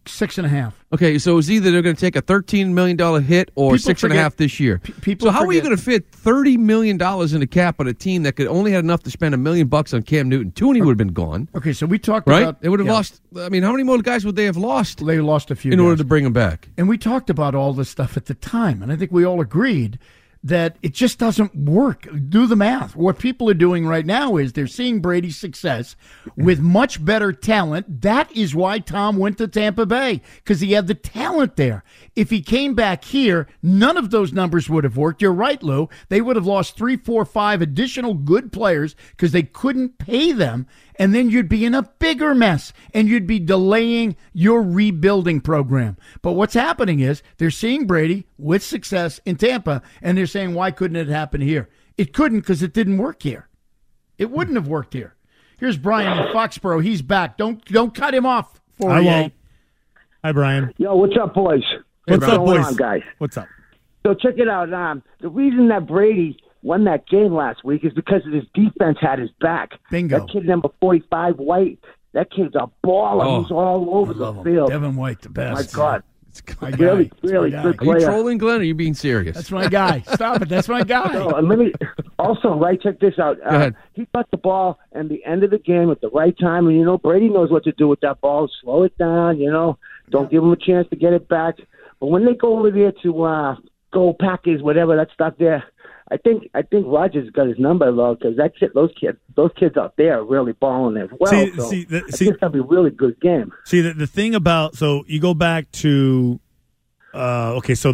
6.5. Okay, so it's either they're going to take a $13 million hit or People 6.5 this year. So how are you going to fit $30 million in the cap on a team that could only had enough to spend $1 million on Cam Newton? Tooney would have been gone. Okay, so we talked right? about... They would have lost... I mean, how many more guys would they have lost? They lost a few in order guys. to bring them back. And we talked about all this stuff at the time, and I think we all agreed that it just doesn't work. Do the math. What people are doing right now is they're seeing Brady's success with much better talent. That is why Tom went to Tampa Bay, because he had the talent there. If he came back here, none of those numbers would have worked. You're right, Lou. They would have lost 3, 4, 5 additional good players because they couldn't pay them, and then you'd be in a bigger mess, and you'd be delaying your rebuilding program. But what's happening is they're seeing Brady with success in Tampa, and they're saying, why couldn't it happen here? It couldn't because it didn't work here. It wouldn't have worked here. Here's Brian in Foxborough. He's back. Don't cut him off for I you. won't. Hi, Brian. Yo, what's up, boys? What's up, boys? On, guys? What's up? So check it out. The reason that Brady won that game last week is because his defense had his back. Bingo. That kid number 45, White, that kid's a baller. He's all over the field. Devin White, the best. My God. My really, guy. really That's my good guy. player. Are you trolling, Glenn, or are you being serious? That's my guy. Stop it. That's my guy. So, let me also, right, check this out. Go ahead. He got the ball at the end of the game at the right time, and, Brady knows what to do with that ball. Slow it down, Don't give him a chance to get it back. But when they go over there to go Packers, whatever, that stuff there, I think Rodgers got his number, though, because those kids out there are really balling as well. I think it's going to be a really good game. See, the thing about, so you go back to, so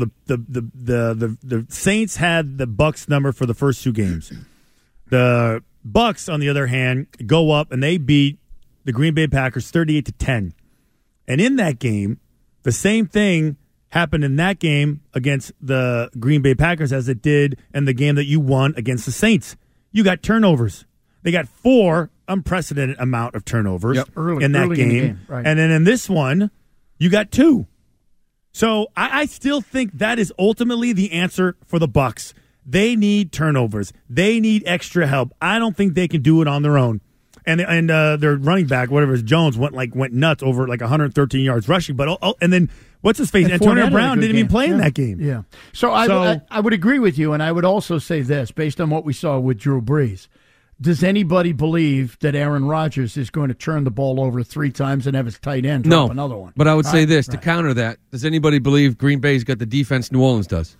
the Saints had the Bucs number for the first 2 games. The Bucs, on the other hand, go up and they beat the Green Bay Packers 38-10. And in that game, the same thing happened in that game against the Green Bay Packers as it did in the game that you won against the Saints. You got turnovers. They got 4 unprecedented amount of turnovers in that game. Right. And then in this one, you got 2. So I still think that is ultimately the answer for the Bucs. They need turnovers. They need extra help. I don't think they can do it on their own. And their running back, whatever it is, Jones, went nuts over 113 yards rushing. But and then what's his face? Antonio Brown didn't even play in that game. Yeah. So I would agree with you, and I would also say this based on what we saw with Drew Brees. Does anybody believe that Aaron Rodgers is going to turn the ball over 3 times and have his tight end drop another one? But I would say this to counter that: does anybody believe Green Bay's got the defense New Orleans does?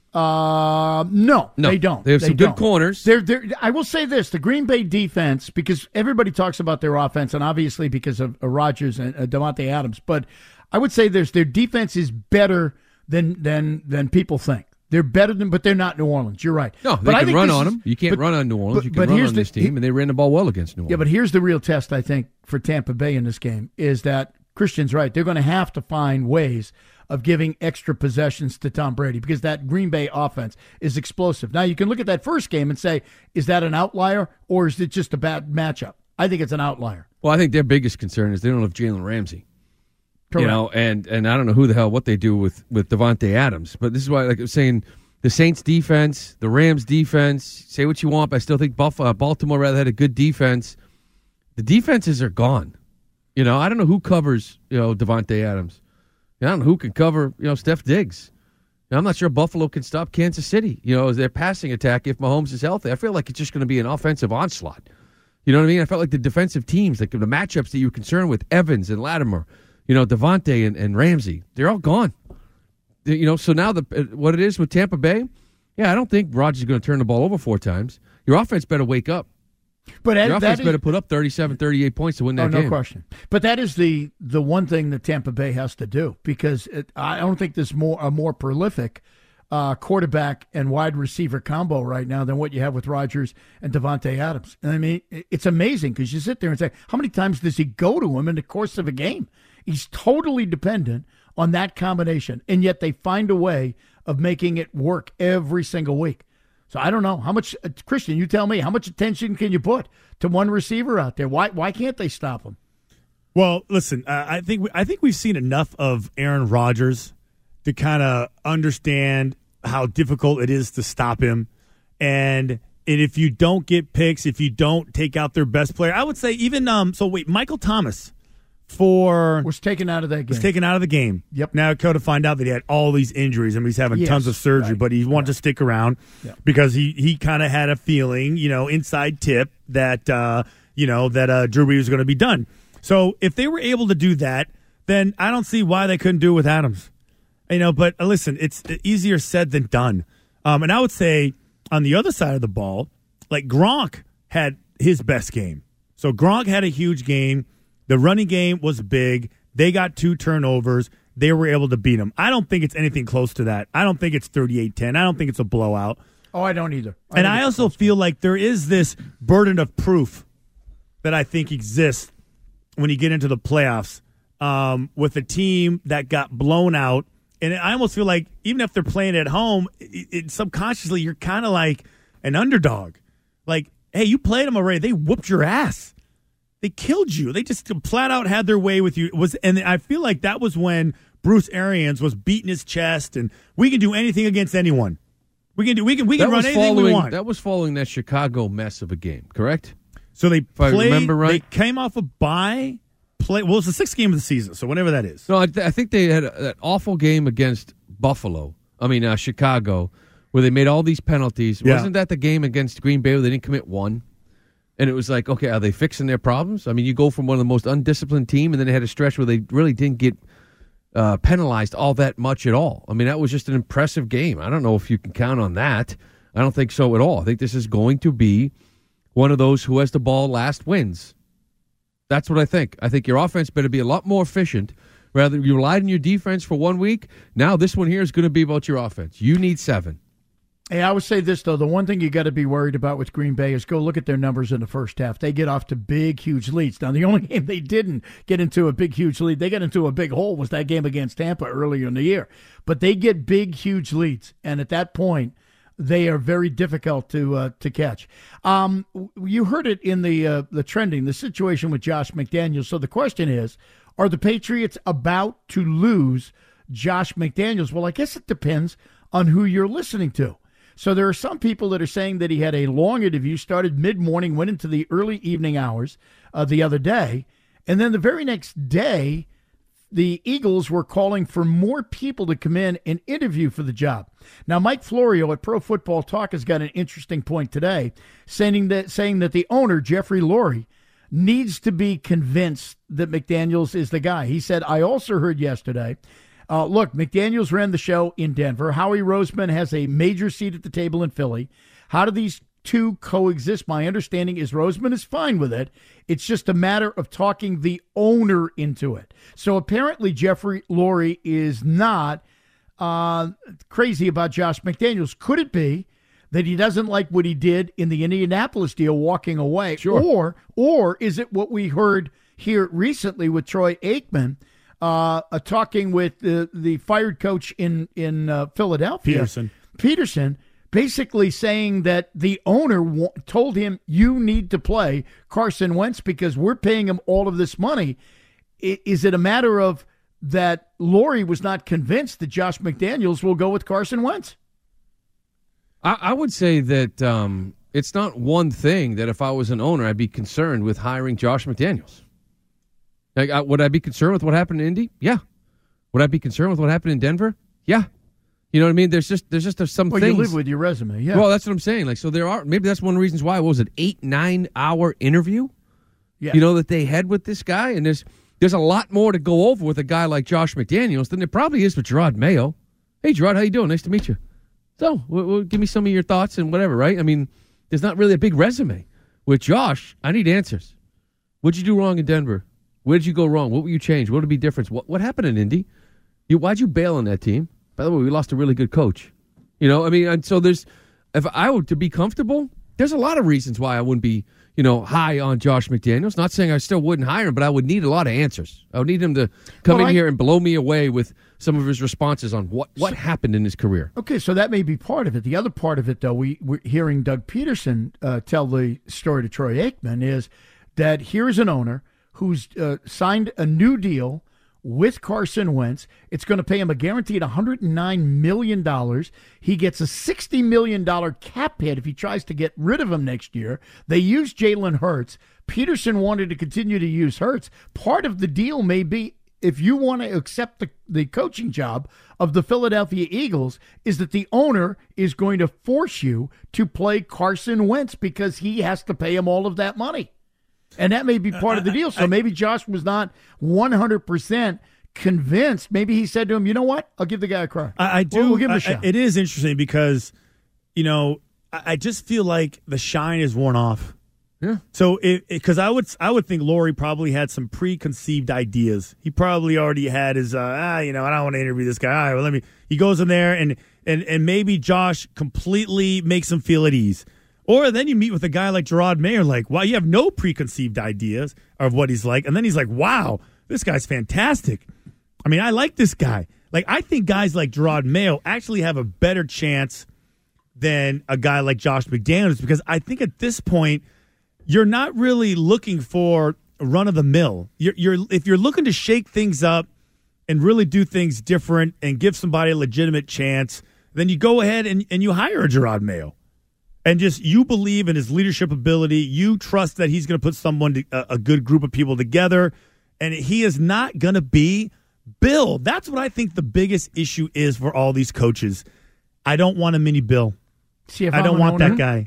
No, they don't. They have some good corners. I will say this: the Green Bay defense, because everybody talks about their offense, and obviously because of Rodgers and Davante Adams, but I would say their defense is better than people think. They're better but they're not New Orleans. You're right. No, they can run on them. You can't run on New Orleans. You can run on this team, and they ran the ball well against New Orleans. Yeah, but here's the real test, I think, for Tampa Bay in this game, is that Christian's right. They're going to have to find ways of giving extra possessions to Tom Brady because that Green Bay offense is explosive. Now, you can look at that first game and say, is that an outlier or is it just a bad matchup? I think it's an outlier. Well, I think their biggest concern is they don't have Jalen Ramsey. Correct. And I don't know who the hell what they do with Davante Adams. But this is why, like I was saying, the Saints defense, the Rams defense, say what you want, but I still think Baltimore rather had a good defense. The defenses are gone. I don't know who covers, Davante Adams. I don't know who can cover, Steph Diggs. I'm not sure Buffalo can stop Kansas City, as their passing attack if Mahomes is healthy. I feel like it's just going to be an offensive onslaught. You know what I mean? I felt like the defensive teams, like the matchups that you were concerned with, Evans and Latimer, Davante and Ramsey, they're all gone. So now what it is with Tampa Bay, I don't think Rodgers is going to turn the ball over 4 times. Your offense better wake up. But your offense better put up 37, 38 points to win that game. No question. But that is the one thing that Tampa Bay has to do because I don't think there's a more prolific quarterback and wide receiver combo right now than what you have with Rodgers and Davante Adams. And I mean, it's amazing because you sit there and say, how many times does he go to him in the course of a game? He's totally dependent on that combination, and yet they find a way of making it work every single week. So I don't know how much, Christian, you tell me, how much attention can you put to one receiver out there? Why can't they stop him? Well, listen, I think we've seen enough of Aaron Rodgers to kind of understand how difficult it is to stop him. And if you don't get picks, if you don't take out their best player, I would say even Michael Thomas was taken out of that game. Was taken out of the game. Yep. Now, come to find out that he had all these injuries and he's having tons of surgery, but he wanted to stick around because he kind of had a feeling, inside tip that Drew Brees was going to be done. So if they were able to do that, then I don't see why they couldn't do it with Adams. But listen, it's easier said than done. And I would say on the other side of the ball, like Gronk had his best game. So Gronk had a huge game. The running game was big. They got 2 turnovers. They were able to beat them. I don't think it's anything close to that. I don't think it's 38-10. I don't think it's a blowout. Oh, I don't either. And I also feel like there is this burden of proof that I think exists when you get into the playoffs with a team that got blown out. And I almost feel like even if they're playing at home, subconsciously you're kind of like an underdog. Like, hey, you played them already. They whooped your ass. They killed you. They just flat out had their way with you. And I feel like that was when Bruce Arians was beating his chest and we can do anything against anyone. We can run anything we want. That was following that Chicago mess of a game, correct? So they played. I remember right. They came off a bye. Well, it's the 6th game of the season, so whenever that is. No, I think they had that awful game against Chicago, where they made all these penalties. Yeah. Wasn't that the game against Green Bay where they didn't commit one? And it was like, okay, are they fixing their problems? I mean, you go from one of the most undisciplined team, and then they had a stretch where they really didn't get penalized all that much at all. I mean, that was just an impressive game. I don't know if you can count on that. I don't think so at all. I think this is going to be one of those who has the ball last wins. That's what I think. I think your offense better be a lot more efficient. Rather, you relied on your defense for 1 week. Now this one here is going to be about your offense. You need 7. Hey, I would say this, though. The one thing you got to be worried about with Green Bay is go look at their numbers in the first half. They get off to big, huge leads. Now, the only game they didn't get into a big, huge lead, they got into a big hole, was that game against Tampa earlier in the year. But they get big, huge leads. And at that point, they are very difficult to catch. You heard it in the trending, the situation with Josh McDaniels. So the question is, are the Patriots about to lose Josh McDaniels? Well, I guess it depends on who you're listening to. So there are some people that are saying that he had a long interview, started mid-morning, went into the early evening hours the other day, and then the very next day, the Eagles were calling for more people to come in and interview for the job. Now, Mike Florio at Pro Football Talk has got an interesting point today, saying that the owner, Jeffrey Lurie, needs to be convinced that McDaniels is the guy. He said, I also heard yesterday, look, McDaniels ran the show in Denver. Howie Roseman has a major seat at the table in Philly. How do these two coexist? My understanding is Roseman is fine with it. It's just a matter of talking the owner into it. So apparently Jeffrey Lurie is not crazy about Josh McDaniels. Could it be that he doesn't like what he did in the Indianapolis deal walking away? Sure. Or is it what we heard here recently with Troy Aikman talking with the fired coach in Philadelphia, Peterson, basically saying that the owner told him, you need to play Carson Wentz because we're paying him all of this money. Is it a matter of that Lurie was not convinced that Josh McDaniels will go with Carson Wentz? I would say that it's not one thing that if I was an owner, I'd be concerned with hiring Josh McDaniels. Like, would I be concerned with what happened in Indy? Yeah. Would I be concerned with what happened in Denver? Yeah. You know what I mean? There's just some things. You live with your resume, yeah. Well, that's what I'm saying. Like, so there are, maybe that's one of the reasons why, what was it, 8-9 hour interview? Yeah. That they had with this guy, and there's a lot more to go over with a guy like Josh McDaniels than there probably is with Gerard Mayo. Hey, Gerard, how you doing? Nice to meet you. So, we'll give me some of your thoughts and whatever, right? I mean, there's not really a big resume. With Josh, I need answers. What'd you do wrong in Denver? Where did you go wrong? What would you change? What would be different? What happened in Indy? Why'd you bail on that team? By the way, we lost a really good coach. And so if I were to be comfortable, there's a lot of reasons why I wouldn't be, high on Josh McDaniels. Not saying I still wouldn't hire him, but I would need a lot of answers. I would need him to come in here and blow me away with some of his responses on what happened in his career. Okay, so that may be part of it. The other part of it, though, we're hearing Doug Peterson tell the story to Troy Aikman, is that here's an owner who's signed a new deal with Carson Wentz. It's going to pay him a guaranteed $109 million. He gets a $60 million cap hit if he tries to get rid of him next year. They use Jalen Hurts. Peterson wanted to continue to use Hurts. Part of the deal may be, if you want to accept the coaching job of the Philadelphia Eagles, is that the owner is going to force you to play Carson Wentz because he has to pay him all of that money. And that may be part of the deal. So maybe Josh was not 100% convinced. Maybe he said to him, you know what? I'll give the guy a try. I do. We'll give him a shot. It is interesting because, I just feel like the shine is worn off. Yeah. So, because I would think Laurie probably had some preconceived ideas. He probably already had his, I don't want to interview this guy. All right, well, he goes in there and maybe Josh completely makes him feel at ease. Or then you meet with a guy like Gerard Mayer, like, wow, you have no preconceived ideas of what he's like. And then he's like, wow, this guy's fantastic. I mean, I like this guy. Like, I think guys like Gerard Mayo actually have a better chance than a guy like Josh McDaniels, because I think at this point, you're not really looking for run of the mill. If you're looking to shake things up and really do things different and give somebody a legitimate chance, then you go ahead and you hire a Gerard Mayo. And just you believe in his leadership ability. You trust that he's going to put a good group of people together. And he is not going to be Bill. That's what I think the biggest issue is for all these coaches. I don't want a mini Bill. See, I don't want that guy.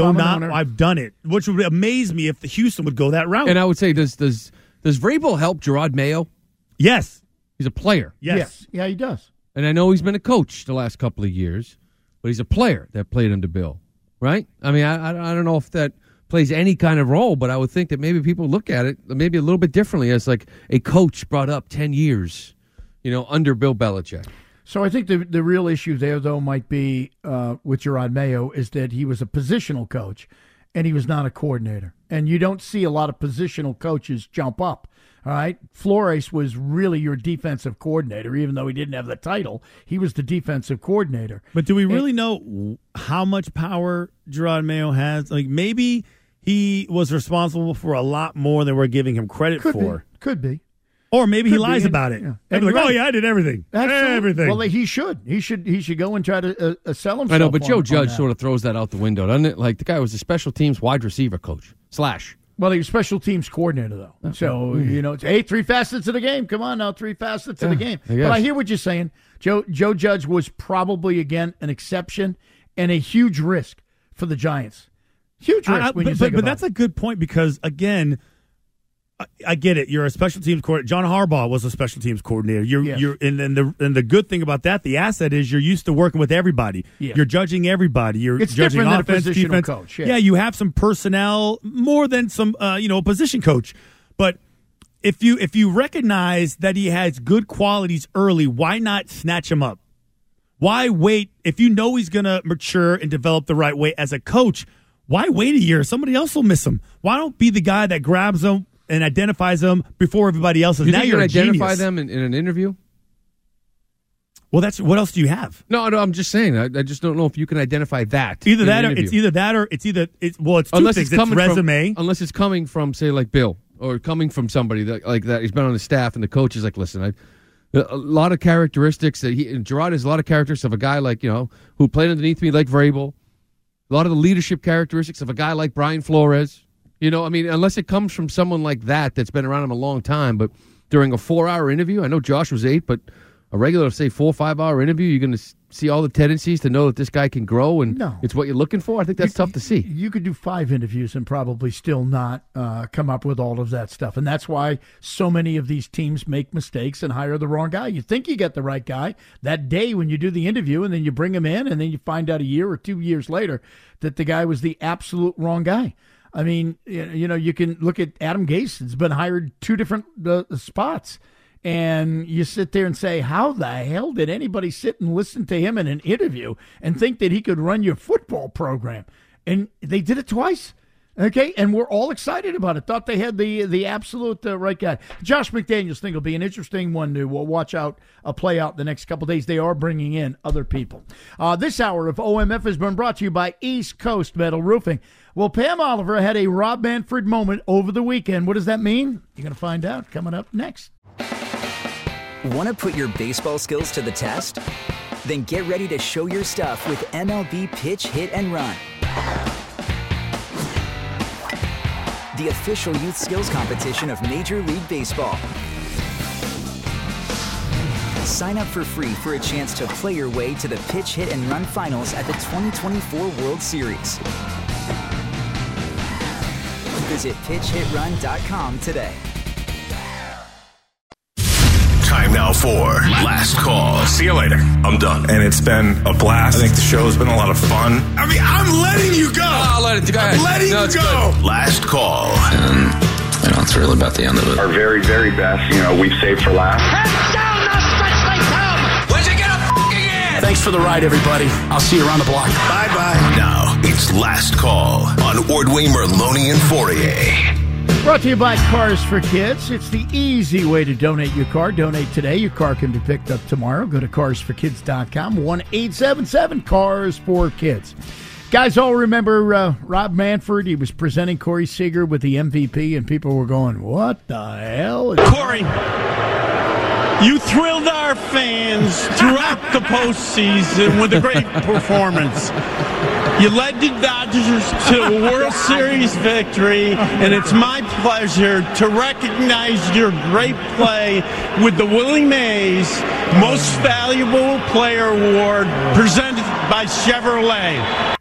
I've done it, which would amaze me if the Houston would go that route. And I would say, does Vrabel help Gerard Mayo? Yes. He's a player. Yes. Yeah, he does. And I know he's been a coach the last couple of years, but he's a player that played under Bill, right? I mean, I don't know if that plays any kind of role, but I would think that maybe people look at it maybe a little bit differently as like a coach brought up 10 years, under Bill Belichick. So I think the real issue there, though, might be with Gerard Mayo is that he was a positional coach and he was not a coordinator. And you don't see a lot of positional coaches jump up, all right? Flores was really your defensive coordinator, even though he didn't have the title. He was the defensive coordinator. But do we really know how much power Gerard Mayo has? Like, maybe he was responsible for a lot more than we're giving him credit for. Could be. Or maybe he lies about it. Yeah. And like, I did everything. Absolutely. Everything. Well, he should. He should go and try to sell himself. I know, but Joe Judge sort of throws that out the window, doesn't it? Like, the guy was a special teams wide receiver coach / Well, he was special teams coordinator, though. Okay. So, it's 3 facets of the game. Come on now, 3 facets of the game. But I hear what you're saying. Joe Judge was probably, again, an exception and a huge risk for the Giants. Huge risk but that's a good point because, again, I get it. You're a special teams coordinator. John Harbaugh was a special teams coordinator. And the good thing about that, the asset is you're used to working with everybody. Yeah. You're judging everybody. You're judging offense, defense. Coach. Yeah, you have some personnel more than some a position coach. But if you recognize that he has good qualities early, why not snatch him up? Why wait if you know he's going to mature and develop the right way as a coach? Why wait a year? Somebody else will miss him. Why don't be the guy that grabs him and identifies them before everybody else is? You now think you're you can a identify genius. them in an interview? Well, that's what else do you have? No, I'm just saying. I just don't know if you can identify that. It's two things. It's resume. Unless it's coming from, say, like Bill, or coming from somebody like that. He's been on the staff, and the coach is like, listen, a lot of characteristics that Gerard has a lot of characteristics of a guy like who played underneath me like Vrabel. A lot of the leadership characteristics of a guy like Brian Flores. Unless it comes from someone like that's been around him a long time. But during a 4-hour interview, I know Josh was 8, but a regular, say, 4 or 5 hour interview, you're going to see all the tendencies to know that this guy can grow and it's what you're looking for. I think that's tough to see. You could do 5 interviews and probably still not come up with all of that stuff. And that's why so many of these teams make mistakes and hire the wrong guy. You think you get the right guy that day when you do the interview, and then you bring him in, and then you find out a year or 2 years later that the guy was the absolute wrong guy. I mean, you can look at Adam Gase. It's been hired 2 different spots. And you sit there and say, how the hell did anybody sit and listen to him in an interview and think that he could run your football program? And they did it twice. Okay, and we're all excited about it. Thought they had the absolute right guy. Josh McDaniels thing will be an interesting one to watch out, play out the next couple of days. They are bringing in other people. This hour of OMF has been brought to you by East Coast Metal Roofing. Well, Pam Oliver had a Rob Manfred moment over the weekend. What does that mean? You're going to find out coming up next. Want to put your baseball skills to the test? Then get ready to show your stuff with MLB Pitch, Hit, and Run. the official youth skills competition of Major League Baseball. Sign up for free for a chance to play your way to the Pitch, Hit, and Run Finals at the 2024 World Series. Visit pitchhitrun.com today. Time now for Last Call. See you later. I'm done. And it's been a blast. I think the show's been a lot of fun. I mean, I'm letting you go. I'll let it go. I'm letting you go. Good. Last Call. It's really about the end of it. Our very, very best, we've saved for last. Heads down, now stretch they come. Where'd you get a fucking in? Thanks for the ride, everybody. I'll see you around the block. Bye-bye. Now, it's Last Call on Ordway, Merloni, and Fourier. Brought to you by Cars for Kids. It's the easy way to donate your car. Donate today. Your car can be picked up tomorrow. Go to carsforkids.com. 1-877-CARS-4-KIDS. Guys all remember Rob Manfred. He was presenting Corey Seager with the MVP, and people were going, what the hell? Corey, you thrilled our fans throughout the postseason with a great performance. You led the Dodgers to a World Series victory, and it's my pleasure to recognize your great play with the Willie Mays Most Valuable Player Award presented by Chevrolet.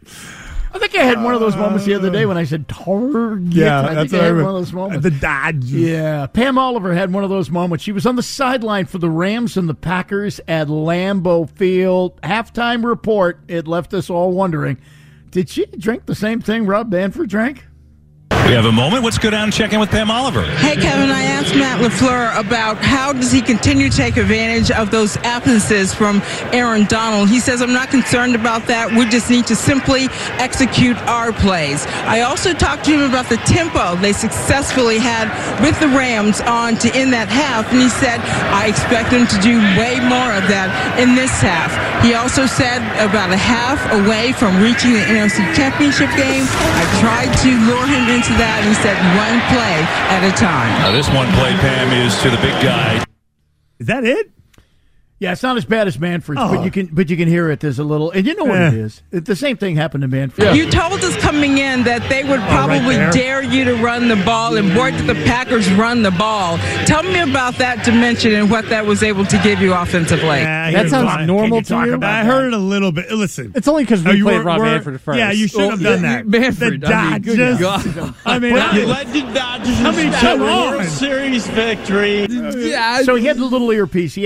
I think I had one of those moments the other day when I said Target. Yeah, I think I had one of those moments. The Dodgers. Yeah, Pam Oliver had one of those moments. She was on the sideline for the Rams and the Packers at Lambeau Field. Halftime report. It left us all wondering, did she drink the same thing Rob Manfred drank? We have a moment. Let's go down and check in with Pam Oliver. Hey, Kevin, I asked Matt LaFleur about how does he continue to take advantage of those absences from Aaron Donald. He says, I'm not concerned about that. We just need to simply execute our plays. I also talked to him about the tempo they successfully had with the Rams on to end that half, and he said, I expect them to do way more of that in this half. He also said about a half away from reaching the NFC Championship game, I tried to lure him into that, and he said one play at a time. Now this one play, Pam, is to the big guy. Is that it? Yeah, it's not as bad as Manfred's, but you can hear it. There's a little, and you know what it is. The same thing happened to Manfred. Yeah. You told us coming in that they would probably dare you to run the ball, and boy, did the Packers run the ball. Tell me about that dimension and what that was able to give you offensively. That sounds normal to you? I heard it a little bit. Listen, it's only because we played Rob Manfred first. Yeah, you shouldn't have done that. Manfred, the Dodgers. You led the Dodgers to a World Series victory. Yeah. So he had the little earpiece.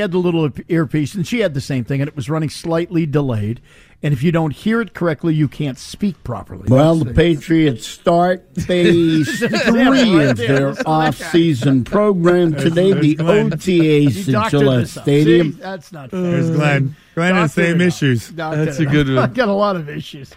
And she had the same thing, and it was running slightly delayed. And if you don't hear it correctly, you can't speak properly. Well, the Patriots start phase 3 of their off-season program today. The OTAs at Gillette Stadium. See, that's not fair. There's Glenn. Glenn has the same issues. That's a good one. I've got a lot of issues.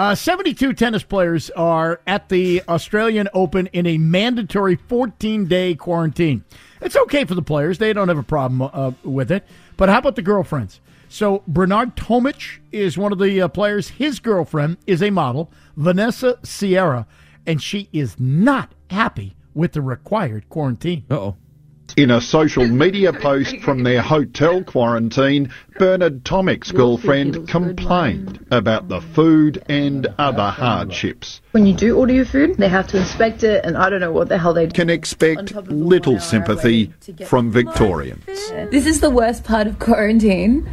72 tennis players are at the Australian Open in a mandatory 14-day quarantine. It's okay for the players. They don't have a problem with it. But how about the girlfriends? So Bernard Tomic is one of the players. His girlfriend is a model, Vanessa Sierra, and she is not happy with the required quarantine. Uh-oh. In a social media post from their hotel quarantine, Bernard Tomic's girlfriend complained about the food and other hardships. When you do order your food, they have to inspect it, and I don't know what the hell they do. Can expect little sympathy from Victorians. This is the worst part of quarantine.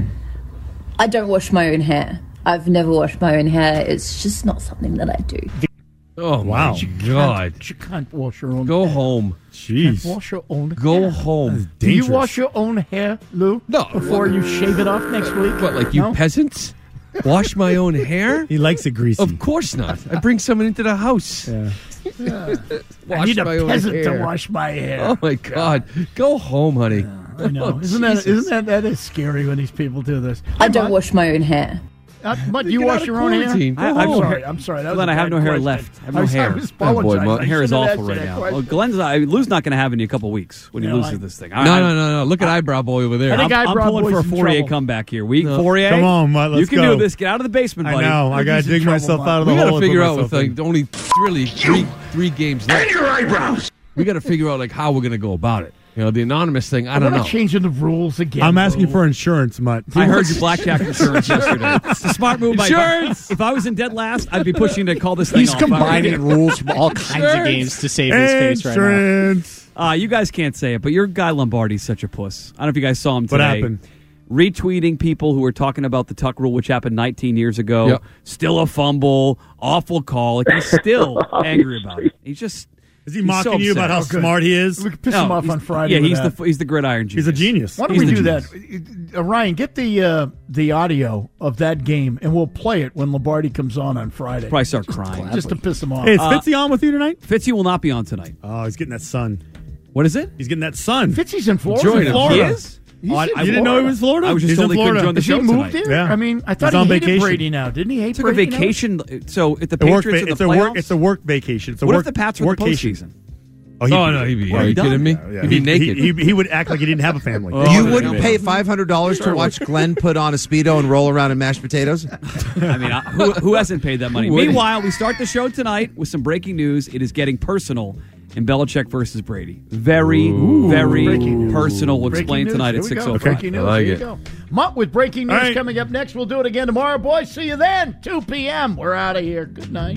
I don't wash my own hair. I've never washed my own hair. It's just not something that I do. Oh, wow. God. You can't wash your own Go hair. home. You can't wash your own Go hair. home. Do you wash your own hair, Lou? No. Before you shave it off next week? What, like you peasants? Wash my own hair? He likes it greasy. Of course not. I bring someone into the house. I Wash need a my own peasant to hair. wash my hair. Oh, my God. Go home, honey. I know. Oh, Isn't that is scary when these people do this? I don't wash my own hair. But you wash your own hair? I'm sorry. That was Glenn, I have no hair left. I have no hair. My hair is awful right now. Well, Lou's not going to have any in a couple weeks when he loses this thing. No. Look at Eyebrow Boy over there. I'm pulling for a Fourier comeback here. Fourier, come on, let's you can go. do this. Get out of the basement, buddy. I know. I got to dig myself out of the hole. We got to figure out with only really three games left. And your eyebrows. We got to figure out how we're going to go about it. The anonymous thing, I don't know. Changing the rules again. I'm asking for insurance, Mutt. I heard you blackjack insurance yesterday. It's a smart move. Insurance! If I was in dead last, I'd be pushing to call this thing off. He's combining rules from all kinds of games to save his face right now. You guys can't say it, but your guy Lombardi's such a puss. I don't know if you guys saw him today. What happened? Retweeting people who were talking about the Tuck rule, which happened 19 years ago. Yep. Still a fumble, awful call. Like, he's still angry about it. He's just... Is he mocking you about how smart he is? We could piss him off on Friday. Yeah, he's the gridiron genius. He's a genius. Why don't we do that? Ryan, get the audio of that game, and we'll play it when Lombardi comes on Friday. Probably start crying. Just to piss him off. Hey, is Fitzy on with you tonight? Fitzy will not be on tonight. Oh, he's getting that sun. What is it? He's getting that sun. Fitzy's in Florida. Join him. He is? You didn't know he was in Florida? I was just He's told in he couldn't Florida. join the Has show he moved tonight. here? Yeah. I mean, I thought He's on he hated vacation. Brady now. Didn't he hate Took Brady a vacation. So if the The work Patriots in the it's playoffs... it's a work vacation. It's a What work, if the Pats were in the workcation. postseason? Oh, no, he'd be. Are you kidding me? Yeah. He'd be naked. He would act like he didn't have a family. You wouldn't pay $500 to watch Glenn put on a Speedo and roll around in mashed potatoes? I mean, who hasn't paid that money? Meanwhile, we start the show tonight with some breaking news. It is getting personal in Belichick versus Brady. Very personal. We'll explain tonight at 6:05. Breaking news. I like Here it. you go. Mutt with breaking news right. coming up next. We'll do it again tomorrow, boys. See you then. 2 p.m. We're out of here. Good night.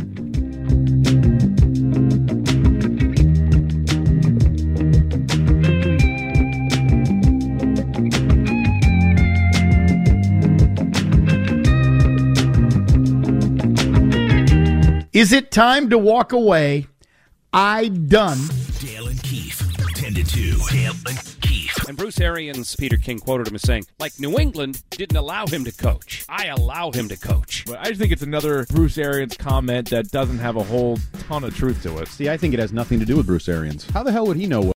Is it time to walk away? I done. Dale and Keefe, 10 to 2. Dale and Keefe. And Bruce Arians, Peter King quoted him as saying, like New England didn't allow him to coach. I allow him to coach. But I just think it's another Bruce Arians comment that doesn't have a whole ton of truth to it. See, I think it has nothing to do with Bruce Arians. How the hell would he know what